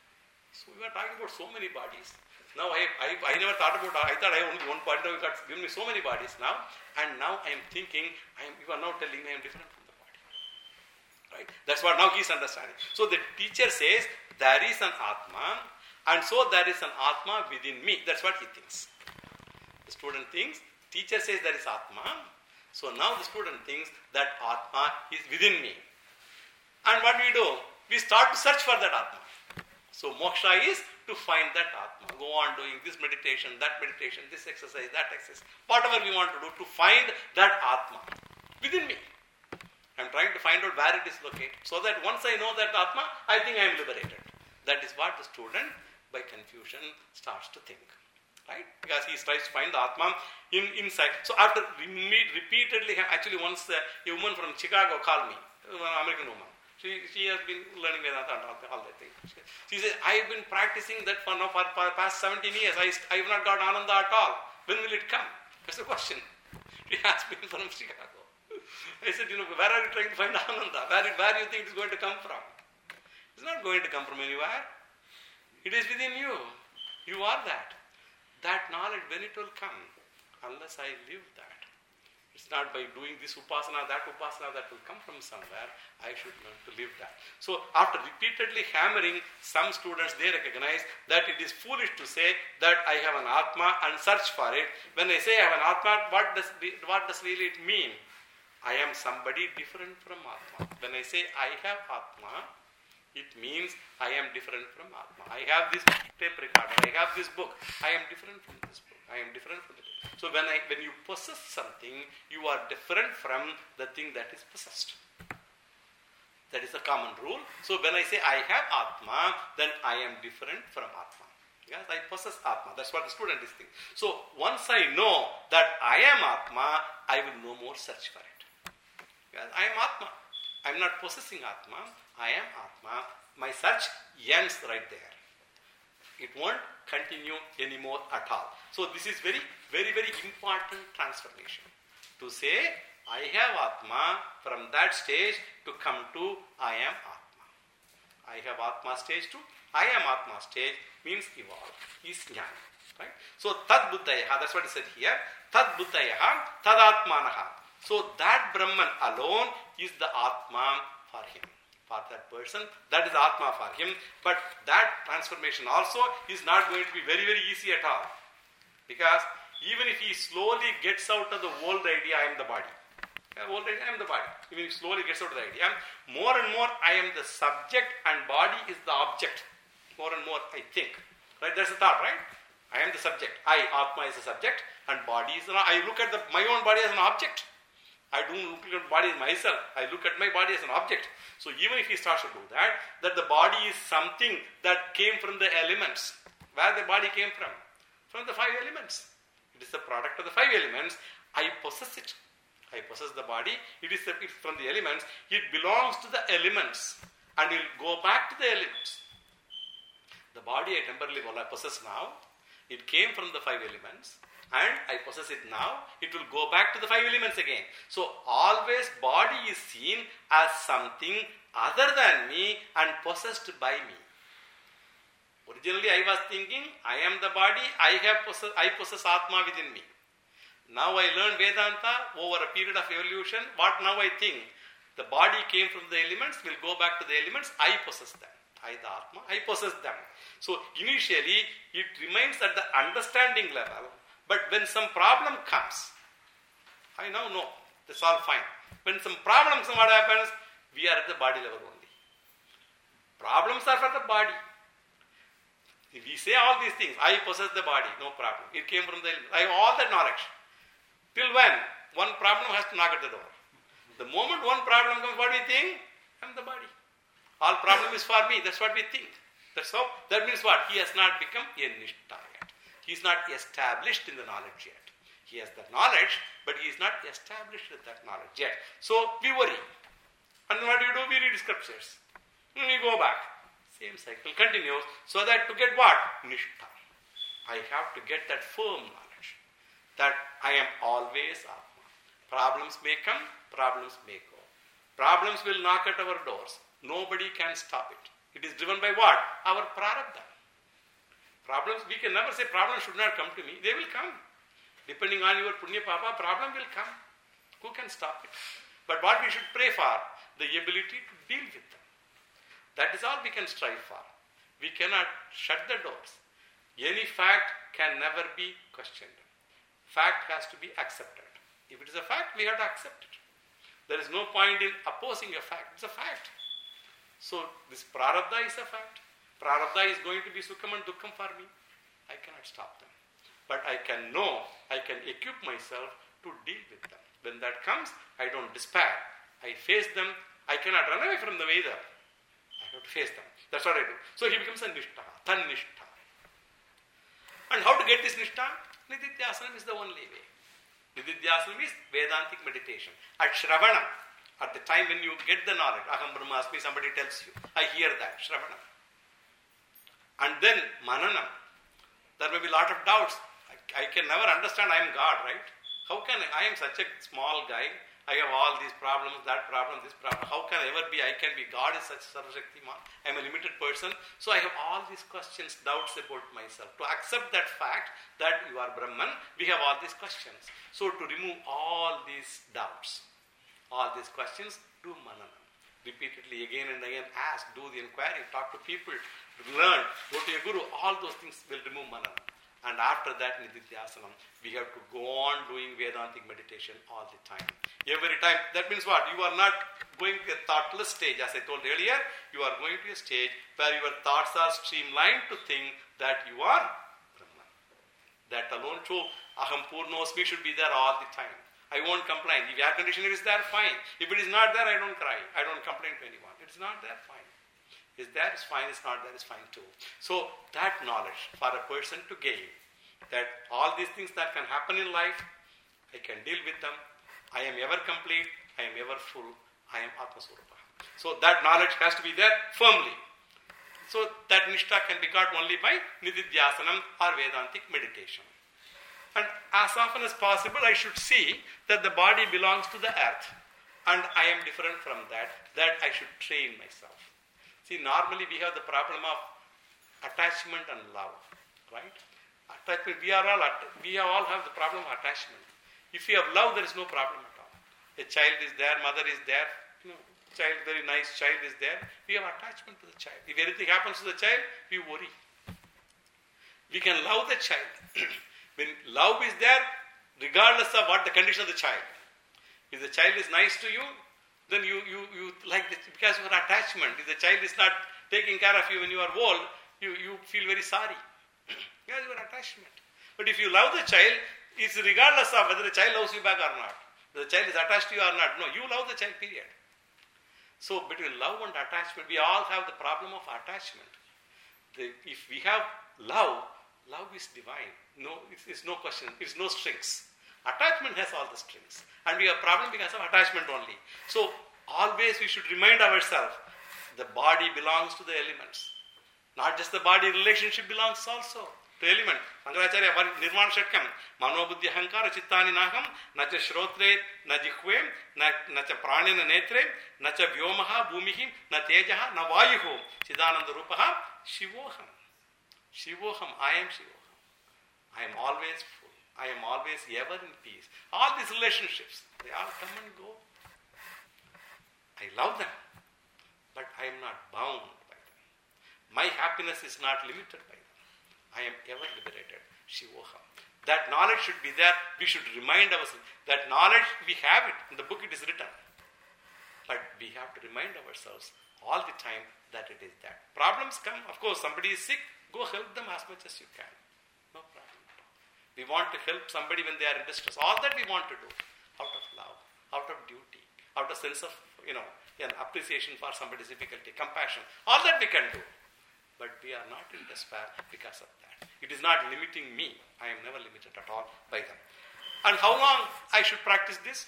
Speaker 1: So we were talking about so many bodies. Now I never thought about, I thought I had only one body. Now you got given me so many bodies now. And now I am thinking, you are now telling me I am different from the body. Right? That's what now he is understanding. So the teacher says, there is an Atma, and so there is an Atma within me. That's what he thinks. The student thinks, teacher says there is Atma. So now the student thinks that Atma is within me. And what do? We start to search for that Atma. So moksha is to find that Atma. Go on doing this meditation, this exercise, that exercise. Whatever we want to do to find that Atma within me. I'm trying to find out where it is located. So that once I know that Atma, I think I am liberated. That is what the student, by confusion, starts to think. Right? Because he tries to find the Atma inside. So after repeatedly, actually once a woman from Chicago called me, an American woman. She has been learning Vedanta and all that thing. She says, I have been practicing that for past 17 years. I have not got Ananda at all. When will it come? That's the question. She asked me from Chicago. I said, where are you trying to find Ananda? Where do you think it is going to come from? It's not going to come from anywhere. It is within you. You are that. That knowledge, when it will come, unless I live that. It's not by doing this upasana that will come from somewhere. I should learn to live that. So after repeatedly hammering, some students, they recognize that it is foolish to say that I have an Atma and search for it. When I say I have an Atma, what does really it mean? I am somebody different from Atma. When I say I have Atma, it means I am different from Atma. I have this tape recorder, I have this book, I am different from this book, I am different from the book. So when you possess something, you are different from the thing that is possessed. That is a common rule. So when I say I have Atma, then I am different from Atma. Yes, I possess Atma. That's what the student is thinking. So once I know that I am Atma, I will no more search for it. Yes, I am Atma. I am not possessing Atma. I am Atma. My search ends right there. It won't continue anymore at all. So this is very, very, very important transformation. To say I have Atma, from that stage to come to I am Atma. I have Atma stage to I am Atma stage means evolve, is jnana. Right? So tad buddhayaha, that's what he said here. Tad buddhayaha, tad atmanaha. So that Brahman alone is the Atma for him. For that person, that is Atma for him. But that transformation also is not going to be very, very easy at all. Because even if he slowly gets out of the old idea, I am the body. Old idea, I am the body. Even if he slowly gets out of the idea, more and more I am the subject and body is the object. More and more I think. Right? That's the thought, right? I am the subject. I, Atma, is the subject and body is the... I look at my own body as an object. I don't look at body as myself. I look at my body as an object. So even if he starts to do that the body is something that came from the elements. Where the body came from? From the 5 elements. It is the product of the 5 elements. I possess it. I possess the body. It's from the elements. It belongs to the elements. And it will go back to the elements. The body I temporarily possess now. It came from the 5 elements. And I possess it now. It will go back to the 5 elements again. So always body is seen as something other than me and possessed by me. Originally I was thinking, I am the body, I possess Atma within me. Now I learn Vedanta over a period of evolution. What now I think? The body came from the elements, will go back to the elements, I possess them. I, the Atma, I possess them. So initially it remains at the understanding level, but when some problem comes, I now know, that's all fine. When some problem comes, what happens? We are at the body level only. Problems are for the body. If we say all these things, I possess the body, no problem. It came from the elements. I have all that knowledge. Till when? One problem has to knock at the door. The moment one problem comes, what do we think? I am the body. All problem is for me. That's what we think. That's how. That means what? He has not become a nishtha yet. He is not established in the knowledge yet. He has the knowledge, but he is not established with that knowledge yet. So we worry. And what do? We read scriptures. And we go back. Same cycle continues. So that to get what? Nishtha. I have to get that firm knowledge. That I am always Atma. Problems may come, problems may go. Problems will knock at our doors. Nobody can stop it. It is driven by what? Our prarabdha. Problems, we can never say problems should not come to me. They will come. Depending on your punya papa, problem will come. Who can stop it? But what we should pray for? The ability to deal with them. That is all we can strive for. We cannot shut the doors. Any fact can never be questioned. Fact has to be accepted. If it is a fact, we have to accept it. There is no point in opposing a fact. It's a fact. So this prarabdha is a fact. Prarabdha is going to be sukham and dukkham for me. I cannot stop them. But I can know, I can equip myself to deal with them. When that comes, I don't despair. I face them. I cannot run away from them either. I have to face them. That's what I do. So he becomes a nishtha, tan-nishtha. And how to get this nishtha? Nididhyasanam is the only way. Nididhyasanam is Vedantic meditation. At Shravanam, at the time when you get the knowledge, Aham Brahmasmi, somebody tells you, I hear that, Shravanam. And then Mananam. There may be a lot of doubts. I can never understand I am God, right? How can I am such a small guy. I have all these problems, that problem, this problem. How can I ever be? I can be. God is such Sarvashaktiman. I am a limited person. So I have all these questions, doubts about myself. To accept that fact that you are Brahman, we have all these questions. So to remove all these doubts, all these questions, do manana. Repeatedly, again and again, ask, do the inquiry, talk to people, learn, go to your guru. All those things will remove manana. And after that, Nididhyasanam, we have to go on doing Vedantic meditation all the time. Every time, that means what? You are not going to a thoughtless stage, as I told earlier. You are going to a stage where your thoughts are streamlined to think that you are Brahman. That alone, so Aham Purnosmi should be there all the time. I won't complain. If air conditioner is there, fine. If it is not there, I don't cry. I don't complain to anyone. It's not there, fine. Is there, is fine. It's not there, is fine too. So that knowledge for a person to gain, that all these things that can happen in life, I can deal with them. I am ever complete. I am ever full. I am Atma Swarupa. So that knowledge has to be there firmly. So that Nishtha can be got only by Nididhyasanam or Vedantic meditation. And as often as possible, I should see that the body belongs to the earth and I am different from that I should train myself. See, normally we have the problem of attachment and love, right? Attachment, we all have the problem of attachment. If you have love, there is no problem at all. A child is there, mother is there, child, very nice child is there. We have attachment to the child. If anything happens to the child, we worry. We can love the child. When love is there, regardless of what the condition of the child. If the child is nice to you, then you like it because of your attachment. If the child is not taking care of you when you are old, you feel very sorry. Because of your attachment. But if you love the child, it's regardless of whether the child loves you back or not. Whether the child is attached to you or not. No, you love the child, period. So between love and attachment, we all have the problem of attachment. If we have love is divine. No, it's no question. It's no strings. Attachment has all the strings. And we have problem because of attachment only. So always we should remind ourselves, the body belongs to the elements. Not just the body, relationship belongs also to element. Shankaracharya, Nirvana Shatkam, Mano Buddhi Hankara Chittani Naham, Nacha Shrotre, na Jihve, Nacha Pranena Netre, Nacha Vyomaha, Bhumihi, na Tejaha, na Vayuhu, Chidananda Rupaha, Shivoham. Shivoham, I am Shivoham. I am always full. I am always ever in peace. All these relationships, they all come and go. I love them, but I am not bound by them. My happiness is not limited by them. I am ever liberated. Shivoham. That knowledge should be there. We should remind ourselves. That knowledge, we have it. In the book it is written. But we have to remind ourselves all the time that it is that. Problems come. Of course, somebody is sick. Go help them as much as you can. No problem. We want to help somebody when they are in distress. All that we want to do out of love, out of duty, out of sense of, an appreciation for somebody's difficulty, compassion. All that we can do. But we are not in despair because of that. It is not limiting me. I am never limited at all by them. And how long I should practice this?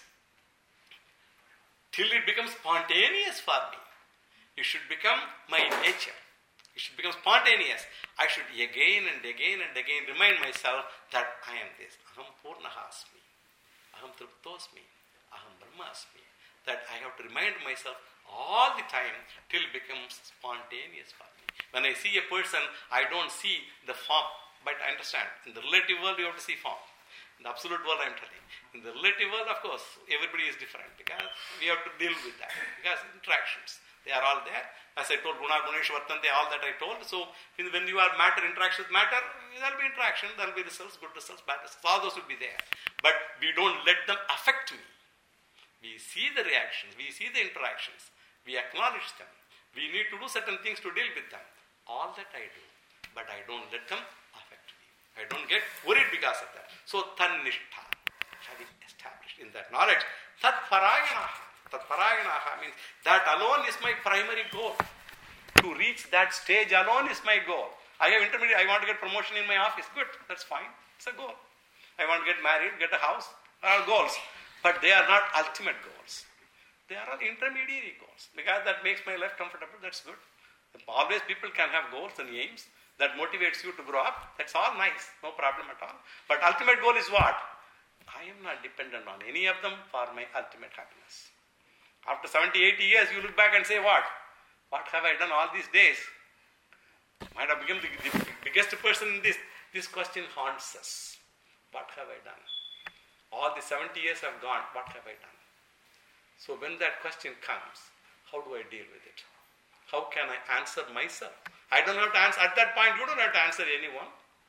Speaker 1: Till it becomes spontaneous for me. It should become my nature. It should become spontaneous. I should again and again and again remind myself that I am this. Aham Purnahasmi. Aham Triptosmi. Aham Brahmasmi. That I have to remind myself all the time till it becomes spontaneous for me. When I see a person, I don't see the form. But I understand. In the relative world, you have to see form. In the absolute world, I am telling. In the relative world, of course, everybody is different because we have to deal with that. Because interactions, they are all there. As I told, Guna, Gunesh, Vartante, all that I told. So, when you are matter, interaction with matter, there will be interaction, there will be results, good results, bad results. All those will be there. But we don't let them affect me. We see the reactions, we see the interactions, we acknowledge them. We need to do certain things to deal with them. All that I do, but I don't let them affect me. I don't get worried because of that. So, Tannishtha shall be established in that knowledge. Tat Parayanaha. Tatparayanaha means that alone is my primary goal. To reach that stage alone is my goal. I have intermediate, I want to get promotion in my office. Good, that's fine. It's a goal. I want to get married, get a house. Are all goals. But they are not ultimate goals. They are all intermediary goals. Because that makes my life comfortable, that's good. Always people can have goals and aims that motivates you to grow up. That's all nice. No problem at all. But ultimate goal is what? I am not dependent on any of them for my ultimate happiness. After 70, 80 years, you look back and say, what? What have I done all these days? Might have become the biggest person in this. This question haunts us. What have I done? All the 70 years have gone. What have I done? So when that question comes, how do I deal with it? How can I answer myself? I don't have to answer. At that point, you don't have to answer anyone.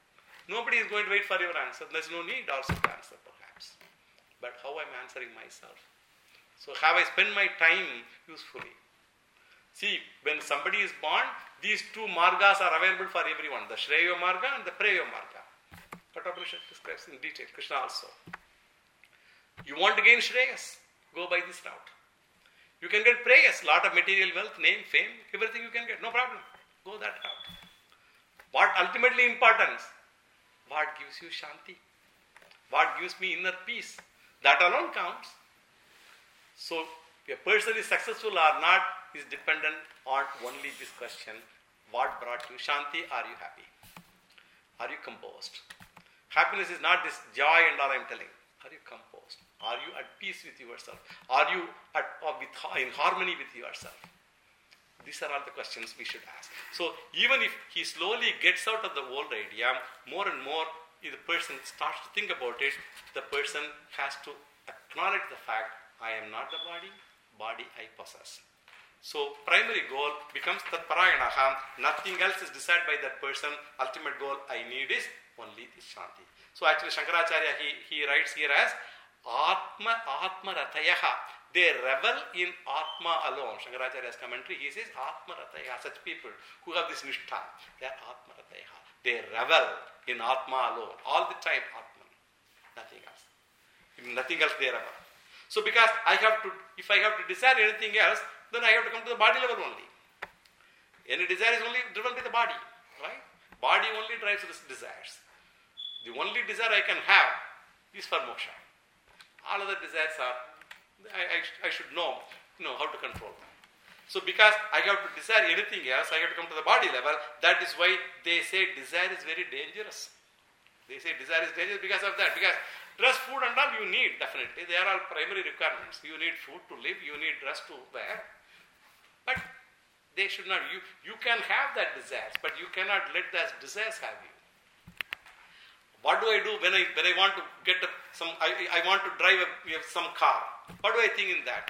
Speaker 1: Nobody is going to wait for your answer. There's no need also to answer perhaps. But how I'm answering myself. So have I spent my time usefully? See, when somebody is born, these two margas are available for everyone. The Shreyo Marga and the Preyo Marga. Kathopanishad describes in detail. Krishna also. You want to gain Shreyas? Go by this route. You can get prayers, lot of material wealth, name, fame, everything you can get. No problem. Go that route. What ultimately importance? What gives you Shanti? What gives me inner peace? That alone counts. So, a person is successful or not is dependent on only this question. What brought you Shanti? Are you happy? Are you composed? Happiness is not this joy and all I'm telling. Are you composed? Are you at peace with yourself? Are you in harmony with yourself? These are all the questions we should ask. So even if he slowly gets out of the old idea, more and more if the person starts to think about it, the person has to acknowledge the fact, I am not the body, body I possess. So primary goal becomes tatparayanaha. Nothing else is decided by that person. Ultimate goal I need is only this Shanti. So actually Shankaracharya he writes here as Atma Ratayaha. They revel in Atma alone. Shankaracharya's commentary, he says Atma Ratayaha. Such people who have this nishtha, they are Atma Ratayaha. They revel in Atma alone. All the time Atman. Nothing else. Nothing else they revel. So because if I have to desire anything else, then I have to come to the body level only. Any desire is only driven by the body. Right? Body only drives these desires. The only desire I can have is for moksha. All other desires are, I should know how to control them. So because I have to desire anything else, I have to come to the body level. That is why they say desire is very dangerous. They say desire is dangerous because of that. Because dress, food and all you need definitely. They are all primary requirements. You need food to live, you need dress to wear. But they should not. You can have that desires, but you cannot let those desires have you. What do I do when I want to get I want to drive some car? What do I think in that?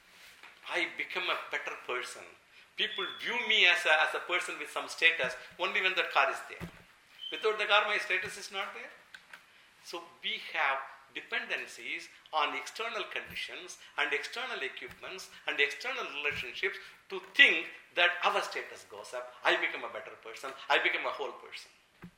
Speaker 1: I become a better person. People view me as a person with some status only when that car is there. Without the car, my status is not there. So we have dependencies on external conditions and external equipments and external relationships to think that our status goes up. I become a better person. I become a whole person.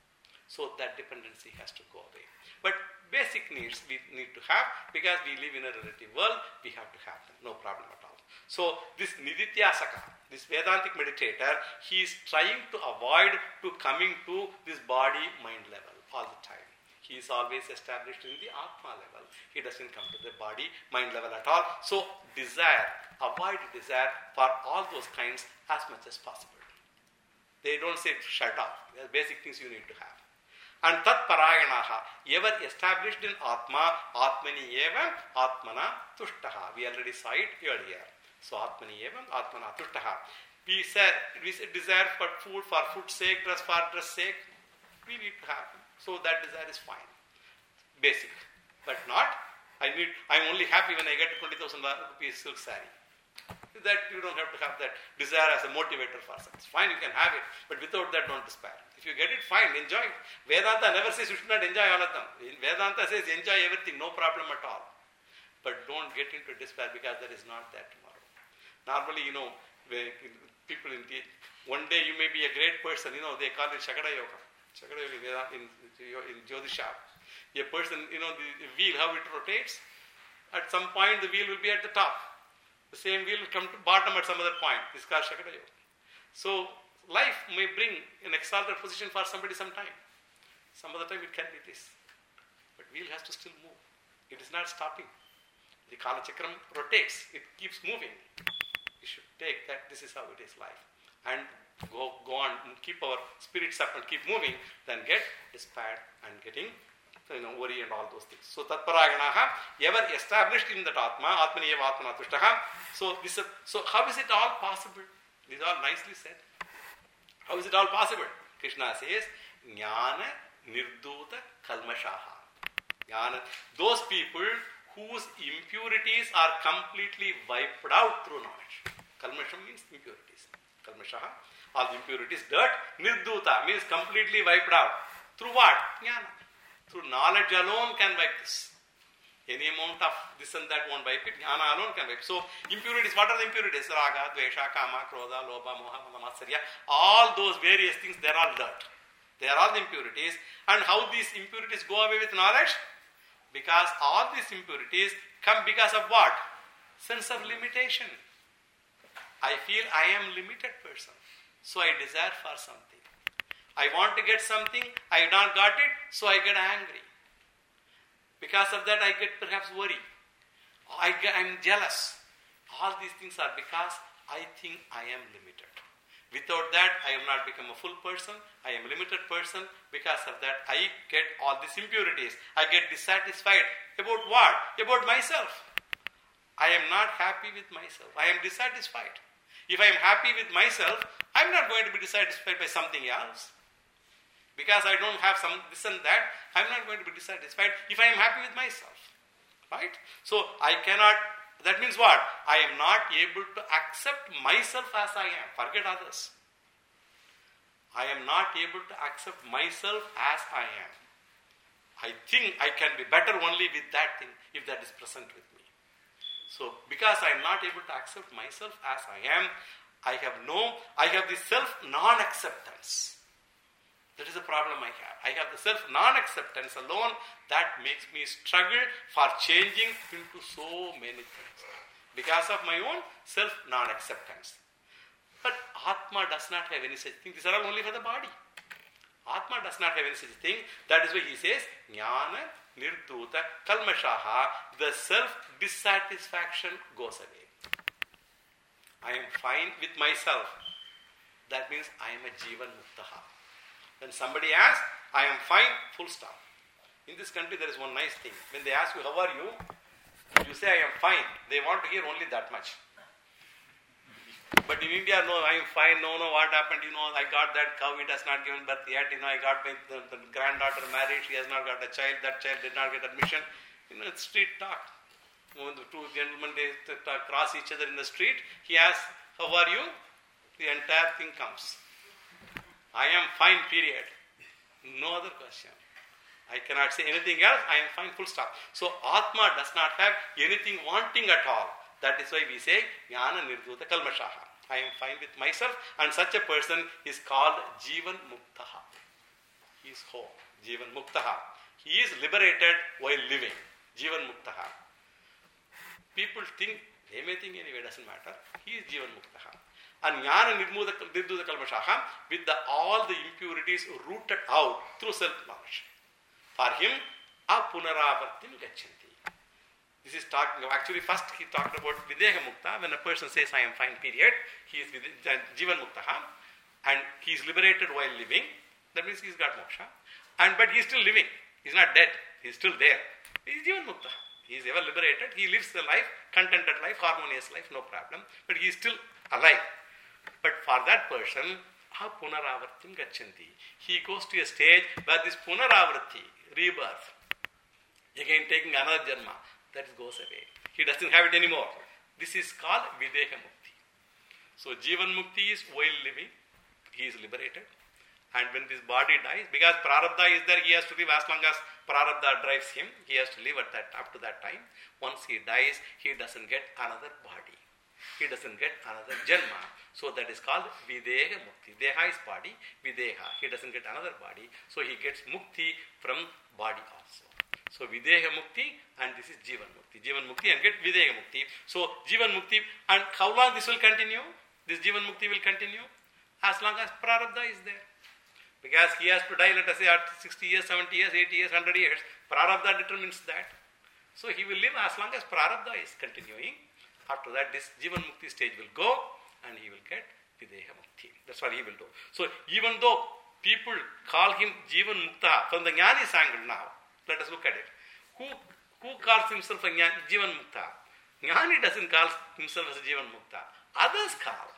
Speaker 1: So that dependency has to go away. But basic needs we need to have because we live in a relative world. We have to have them. No problem at all. So this Nidithyasaka, this Vedantic meditator, he is trying to avoid to coming to this body-mind level all the time. He is always established in the Atma level. He doesn't come to the body-mind level at all. So avoid desire for all those kinds as much as possible. They don't say shut off. There are basic things you need to have. And tat parayanaha, ever established in Atma, Atmani evam, Atmana tushtaha. We already saw it earlier. So Atmani evam, Atmana tushtaha. We desire for food's sake, dress for dress sake. We need to have. So that desire is fine. Basic. But not, I'm only happy when I get 20,000 rupees silk saree. That you don't have to have that desire as a motivator for success. Fine, you can have it, but without that, don't despair. If you get it, fine, enjoy it. Vedanta never says you should not enjoy all of them. Vedanta says enjoy everything, no problem at all. But don't get into despair because there is not that tomorrow. Normally, people one day you may be a great person, they call it Shakada Yoga. Shakada Yoga in Jyotisha. A person, the wheel, how it rotates, at some point the wheel will be at the top. The same wheel will come to bottom at some other point. This is called Shakada Yoga. So, life may bring an exalted position for somebody sometime. Some other time it can be this. But wheel has to still move. It is not stopping. The Kala Chakram rotates. It keeps moving. We should take that this is how it is life. And go on and keep our spirits up and keep moving. Then get despaired and getting worry and all those things. So tatparayanaha, ever established in that Atma, Atmani eva Atmana tushtaha. So how is it all possible? These are nicely said. How is it all possible? Krishna says, Jnana Nirduta Kalmashaha. Those people whose impurities are completely wiped out through knowledge. Kalmasham means impurities. Kalmashaha, all impurities, dirt. Nirduta means completely wiped out. Through what? Jnana. Through knowledge alone can wipe this. Any amount of this and that won't wipe it. Jnana alone can wipe. So, impurities, what are the impurities? Raga, Dvesha, Kama, Krodha, Lobha, Moha, Matsarya. All those various things, they are all dirt. They are all the impurities. And how these impurities go away with knowledge? Because all these impurities come because of what? Sense of limitation. I feel I am limited person. So I desire for something. I want to get something, I have not got it, so I get angry. Because of that, I get perhaps worried. I'm jealous. All these things are because I think I am limited. Without that, I have not become a full person. I am a limited person. Because of that, I get all these impurities. I get dissatisfied. About what? About myself. I am not happy with myself. I am dissatisfied. If I am happy with myself, I am not going to be dissatisfied by something else. Because I don't have some this and that, I am not going to be dissatisfied if I am happy with myself. Right? So I cannot, that means what? I am not able to accept myself as I am. Forget others. I am not able to accept myself as I am. I think I can be better only with that thing if that is present with me. So because I am not able to accept myself as I am, I have the self non-acceptance. That is the problem I have. I have the self non-acceptance alone that makes me struggle for changing into so many things. Because of my own self non-acceptance. But Atma does not have any such thing. These are all only for the body. Atma does not have any such thing. That is why he says, Jnana Nirduta Kalmashaha, the self-dissatisfaction goes away. I am fine with myself. That means I am a Jivan Muktaha. When somebody asks, I am fine, full stop. In this country, there is one nice thing. When they ask you, how are you? You say, I am fine. They want to hear only that much. But in India, no, I am fine. No, what happened? I got that cow. It has not given birth yet. I got my the granddaughter married. She has not got a child. That child did not get admission. It's street talk. When the two gentlemen, they cross each other in the street, he asks, how are you? The entire thing comes. I am fine, period. No other question. I cannot say anything else. I am fine, full stop. So, Atma does not have anything wanting at all. That is why we say, Jnana Nirduta Kalmashaha. I am fine with myself, and such a person is called Jivan Muktaha. He is whole. Jivan Muktaha. He is liberated while living. Jivan Muktaha. People think, they may think anyway, doesn't matter. He is Jivan Muktaha. And Jnana Nirduta Kalmashaha, with all the impurities rooted out through self-knowledge. For him, Apunaravartim Gachanti. This is talking, actually first he talked about Videha Mukta. When a person says, I am fine, period, he is Jivan Muktaha, and he is liberated while living. That means he has got moksha. But he is still living. He is not dead. He is still there. He is Jivan Muktaha. He is ever liberated. He lives the life, contented life, harmonious life, no problem. But he is still alive. But for that person, Punaravartim Gachanti. He goes to a stage where this Punaravarti, rebirth, again taking another Janma, that goes away. He doesn't have it anymore. This is called Videha Mukti. So Jivan Mukti is while living, he is liberated. And when this body dies, because Prarabdha is there, he has to live as long as Prarabdha drives him. He has to live up to that time. Once he dies, he doesn't get another body. He doesn't get another Janma. So that is called Videha Mukti. Deha is body, Videha. He doesn't get another body. So he gets Mukti from body also. So Videha Mukti, and this is Jivan Mukti. Jivan Mukti and get Videha Mukti. So Jivan Mukti, and how long this will continue? This Jivan Mukti will continue as long as Prarabdha is there. Because he has to die, let us say, at 60 years, 70 years, 80 years, 100 years. Prarabdha determines that. So he will live as long as Prarabdha is continuing. After that, this Jivan Mukti stage will go, and he will get Videha Mukti. That's what he will do. So even though people call him Jivan Mukta, from the Jnani's angle now, let us look at it. Who calls himself a Jivan Mukta? Jnani doesn't call himself as a Jivan Mukta. Others call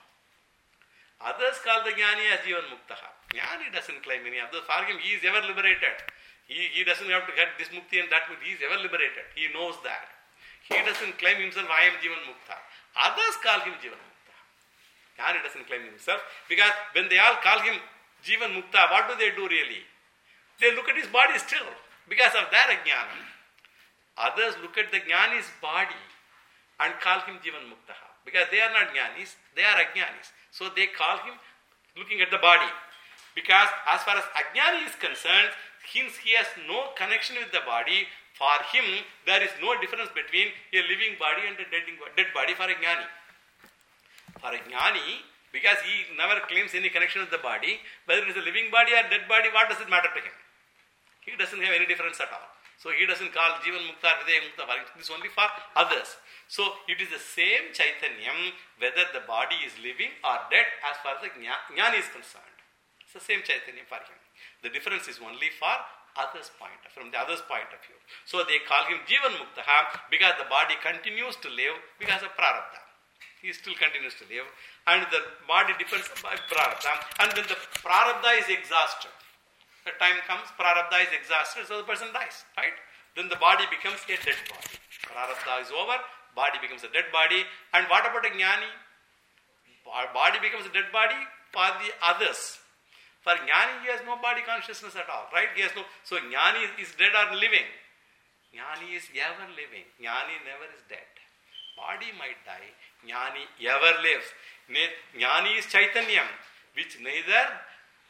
Speaker 1: the Jnani as Jivan Mukta. Jnani doesn't claim any others. For him, he is ever liberated. He doesn't have to get this Mukti and that Mukti. He is ever liberated. He knows that. He doesn't claim himself, I am Jivan Mukta. Others call him Jivan Mukta. Jnani doesn't claim himself, because when they all call him Jivan Mukta, what do they do really? They look at his body still because of their ajnanam. Others look at the jnani's body and call him Jivan Muktaha. Because they are not jnanis, they are ajnanis. So they call him looking at the body. Because as far as ajnani is concerned, since he has no connection with the body, for him there is no difference between a living body and a dead body for a jnani. For a jnani, because he never claims any connection with the body, whether it is a living body or dead body, what does it matter to him? He doesn't have any difference at all. So he doesn't call Jivan Mukta, Videha Mukta. This is only for others. So it is the same Chaitanyam whether the body is living or dead as far as the Jnani is concerned. It's the same Chaitanyam for him. The difference is only for others' from the other's point of view. So they call him Jivan Mukta because the body continues to live because of Prarabdha. He still continues to live and the body depends on Prarabdha, and when the Prarabdha is exhausted, the time comes, Prarabdha is exhausted, so the person dies, right? Then the body becomes a dead body. Prarabdha is over, body becomes a dead body. And what about a jnani? Body becomes a dead body for the others. For jnani, he has no body consciousness at all, right? He has no. So jnani is dead or living? Jnani is ever living. Jnani never is dead. Body might die. Jnani ever lives. Jnani is Chaitanyam, which neither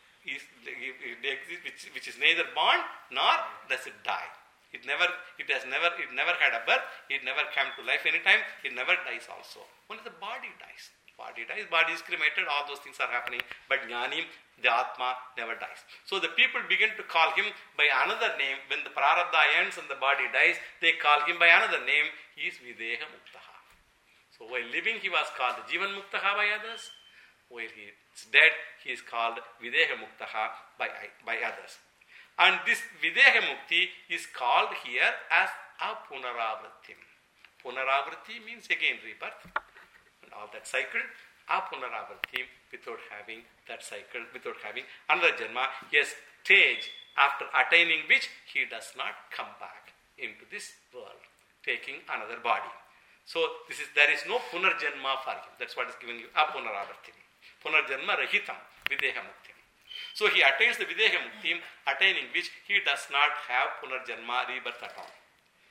Speaker 1: which is neither born nor does it die. It never had a birth, it never came to life anytime, it never dies also. Only the body dies. Body is cremated, all those things are happening, but Jnani, the Atma, never dies. So the people begin to call him by another name. When the Prarabdha ends and the body dies, they call him by another name. He is Videha Muktaha. So while living, he was called Jivan Muktaha by others. While he is dead, he is called Videha Muktaha by others. And this Videha Mukti is called here as Apunaravritti. Punaravritti means again rebirth. And all that cycle, Apunaravritti, without having that cycle, without having another Janma, a stage after attaining which he does not come back into this world, taking another body. So there is no Punarjanma for him. That's what is giving you Apunaravritti. Punarjanma Rahitam, Videha Mukti. So he attains the Videha Mukti, attaining which he does not have Punarjanma, rebirth at all.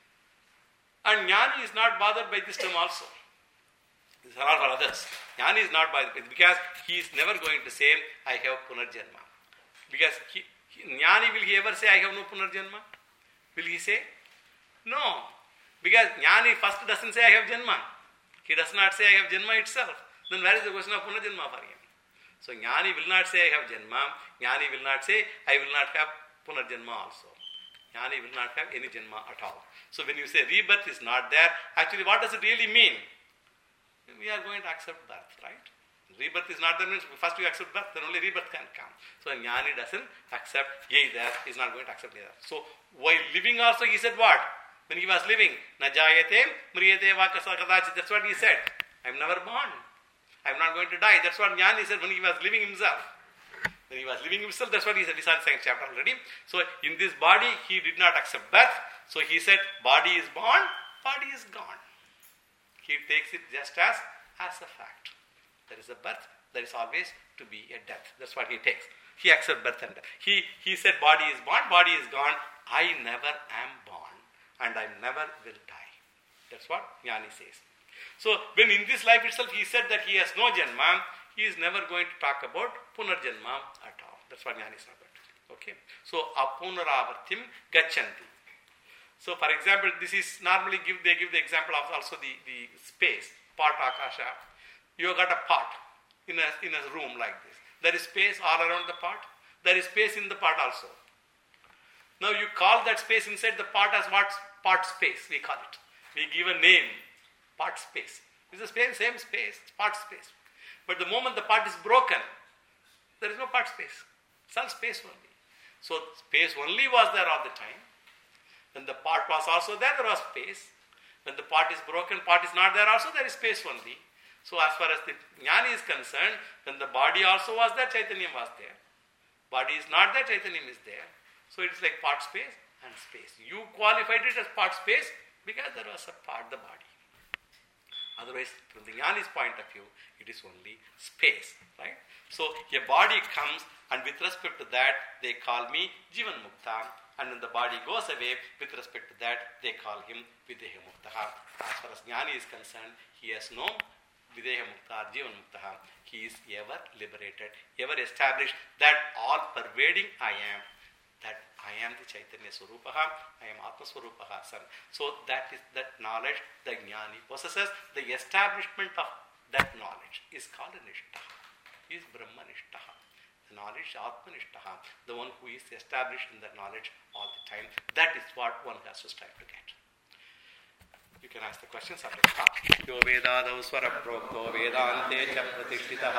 Speaker 1: And Jnani is not bothered by this term also. These are all for others. Jnani is not bothered because he is never going to say, I have Punarjanma. Because Jnani, will he ever say, I have no Punarjanma? Will he say? No. Because Jnani first doesn't say, I have Janma. He does not say, I have Janma itself. Then where is the question of Punarjanma for him? So Jnani will not say, I have Janma. Jnani will not say, I will not have Punarjanma also. Jnani will not have any Janma at all. So when you say rebirth is not there, actually what does it really mean? We are going to accept birth, right? Rebirth is not there means first we accept birth, then only rebirth can come. So Jnani doesn't accept either, is not going to accept either. So while living also he said what? When he was living, Na jayate mriyate vakasa kadachit, that's what he said. I am never born. I am not going to die. That's what Jnani said when he was living himself. When he was living himself, that's what he said. We saw in the second chapter already. So in this body, he did not accept birth. So he said, body is born, body is gone. He takes it just as a fact. There is a birth, there is always to be a death. That's what he takes. He accepts birth and death. He said, body is born, body is gone. I never am born and I never will die. That's what Jnani says. So when in this life itself he said that he has no Janma, he is never going to talk about Punarjanma at all. That's what Jnani is not going to do. Okay. So Apunaravartim Gachanti. So for example, this is normally they give the example of also the space, pot akasha. You have got a pot in a room like this. There is space all around the pot. There is space in the pot also. Now you call that space inside the pot as what? Pot space, we call it. We give a name, pot space. It's the same space, pot space. But the moment the pot is broken, there is no pot space. It's all space only. So space only was there all the time. When the pot was also there was space. When the pot is broken, pot is not there also, there is space only. So as far as the Jnani is concerned, when the body also was there, Chaitanyam was there. Body is not there, Chaitanyam is there. So it's like pot space and space. You qualified it as pot space because there was a part, the body. Otherwise, from the Jnani's point of view, it is only space, right? So a body comes, and with respect to that, they call me Jivan Mukta. And when the body goes away, with respect to that, they call him Videha Mukta. As far as Jnani is concerned, he has no Videha Mukta or Jivan Mukta. He is ever liberated, ever established that all-pervading I am, that I am the Chaitanya Swarupaha, I am Atma Swarupaha, son. So that is that knowledge the Jnani possesses. The establishment of that knowledge is called Nishtaha, is Brahma Nishtaha. The knowledge, Atma Nishtaha, the one who is established in that knowledge all the time. That is what one has to strive to get. You can ask the questions after the talk. Yo Vedadav Swara Prokto Vedante Cha Pratishtitah